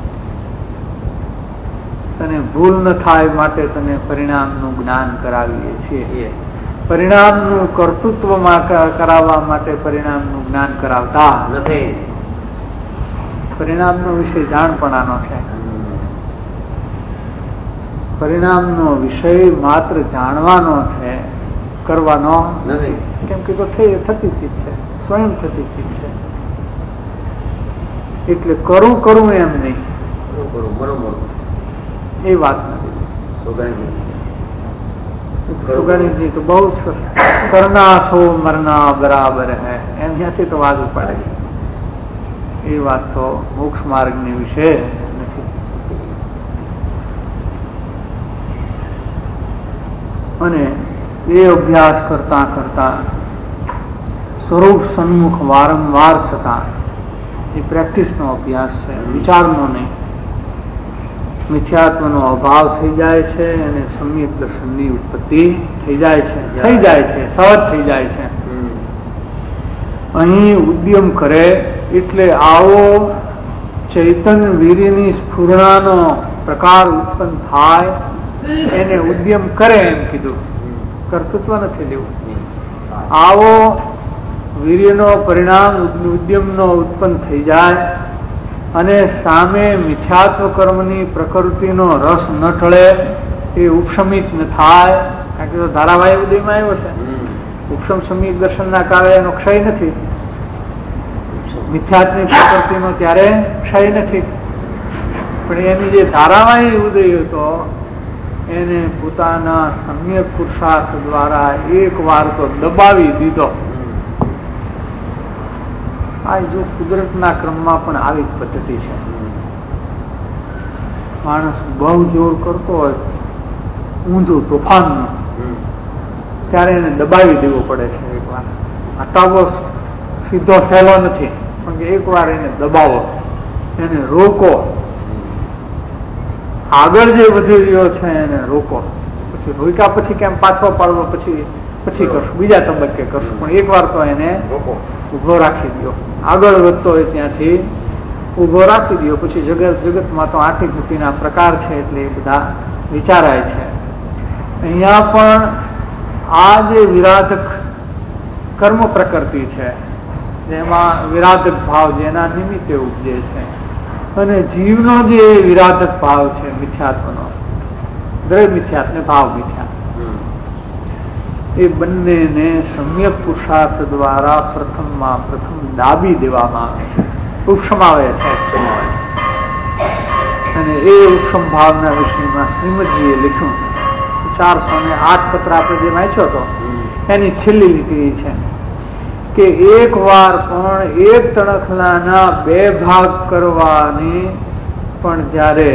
તને ભૂલ ન થાય માટે તને પરિણામનું જ્ઞાન કરાવીએ છીએ. પરિણામનું કર્તૃત્વમાં કરાવવા માટે પરિણામનું જ્ઞાન કરાવતા નથી. પરિણામનો વિષય જાણપણાનો છે. પરિણામનો વિષય માત્ર જાણવાનો છે, કરવાનો નથી. કેમ કે થતી ચીજ છે, સ્વયં થતી ચીજ છે. એટલે કરું એમ નહીં, એ વાત નથી. સુગણિતજી તો બહુ કરના સો મરના બરાબર હે, એમ ત્યાંથી તો વાત પડે. એ વાત તો મોક્ષ માર્ગની વિશે નથી. અને એ અભ્યાસ કરતા કરતા સ્વરૂપ સન્મુખ વારંવાર થતા એ પ્રેક્ટિસનો અભ્યાસ છે, વિચારનો નહીં. મિથ્યાત્વનો અભાવ થઈ જાય છે અને સમ્યક દર્શનની ઉત્પત્તિ થઈ જાય છે, સહજ થઈ જાય છે. અહીં ઉદ્યમ કરે એટલે આવો ચૈતન્ય વીર્યની સ્ફુરણાનો પ્રકાર ઉત્પન્ન થાય એને ઉદ્યમ કરે એમ કીધું, કર્તૃત્વ નથી લેવું. આવો વીર્યનો પરિણામ ઉદ્યમનો ઉત્પન્ન થઈ જાય અને સામે મિથ્યાત્વ કર્મની પ્રકૃતિનો રસ ન ઠળે, એ ઉપશમિત ન થાય. કારણ કે ધારાવાહિક ઉદયમાં આવ્યો છે, ઉપશમ સમ્યક દર્શનના કાળે એનો ક્ષય નથી, મિથ્યાત્વની પ્રકૃતિનો ત્યારે ક્ષય નથી. પણ એની જે ધારાવાહી ઉદય હતો એને પોતાના સમ્યક પુરુષાર્થ દ્વારા એક વાર તો દબાવી દીધો. આ જો કુદરતના ક્રમમાં પણ આવી જ પદ્ધતિ છે. માણસ બહુ જોર કરતો હોય ઊંધું તોફાનનું, ત્યારે એને દબાવી દેવો પડે છે. એક વાર હટાવવો સીધો સહેલો નથી, પણ કે એક વાર એને દબાવો, એને રોકો. આગળ જે વધી રહ્યો છે એને રોકો, પછી રોક્યા પછી કેમ પાછો પાડવો, પછી કરશું, બીજા તબક્કે કરશું, પણ એક વાર તો એને ઉભો રાખી દો. આગળ વધતો હોય ત્યાંથી ઉભો રાખી દો. પછી જગતમાં તો આઠી ભૂતિના પ્રકાર છે એટલે એ બધા વિચારાય છે. અહીંયા પણ આ જે વિરાધક કર્મ પ્રકૃતિ છે, જેમાં વિરાધક ભાવ જેના નિમિત્તે ઉપજે છે, અને જીવનો જે વિરાધક ભાવ છે મિથ્યાત્વનો, દ્રવ્ય મિથ્યાત્વ ને ભાવ મિથ્યાત્વ, એ બંનેને સમ્યક પુરુષાર્થ દ્વારા પ્રથમ દાબી દેવામાં આવે છે, ઉપશમાવે છે. અને એ ઉપશમ ભાવના વિષયમાં શ્રીમદજીએ લખ્યું 408 પત્ર આપણે જે વાંચ્યો હતો એની છેલ્લી લીટી છે કે એક વાર પણ એક તણખલાના બે ભાગ કરવાની પણ જ્યારે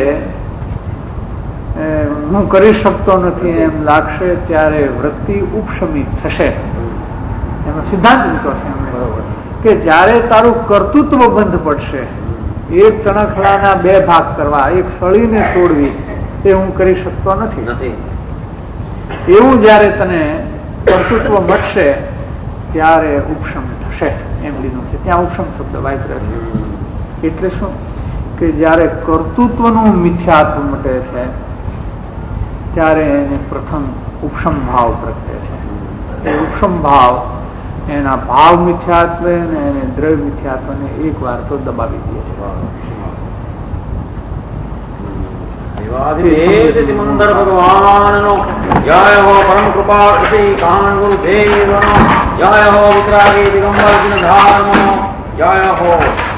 હું કરી શકતો નથી એમ લાગશે ત્યારે વૃત્તિ ઉપશમિત થશે. એનો સિદ્ધાંત મૂક્યો છે એમણે કે જ્યારે તારું કર્તૃત્વ બંધ પડશે, એક તણખલાના બે ભાગ કરવા, એક સળીને તોડવી એ હું કરી શકતો નથી, એવું જયારે તને કર્તૃત્વ મળશે ત્યારે ઉપશમ થશે એમ લીધું છે. ત્યાં ઉપશમ શબ્દ વાપરે છે. એટલે શું કે જયારે કર્તૃત્વનું મિથ્યાત્વ મટે છે ત્યારે એને પ્રથમ ઉપશમ ભાવ પ્રગટે છે. એ ઉપશમ ભાવ એના ભાવ મિથ્યાત્વ અને એને દ્રવ્ય મિથ્યાત્વને એક વાર તો દબાવી દે છે. મંદર ભગવાનનો જય હો, પરમ કૃપા કાન ગુરુદેવનો જય હો, વિતરાગી દિગંબર દિન ધાર્મનો જય હો.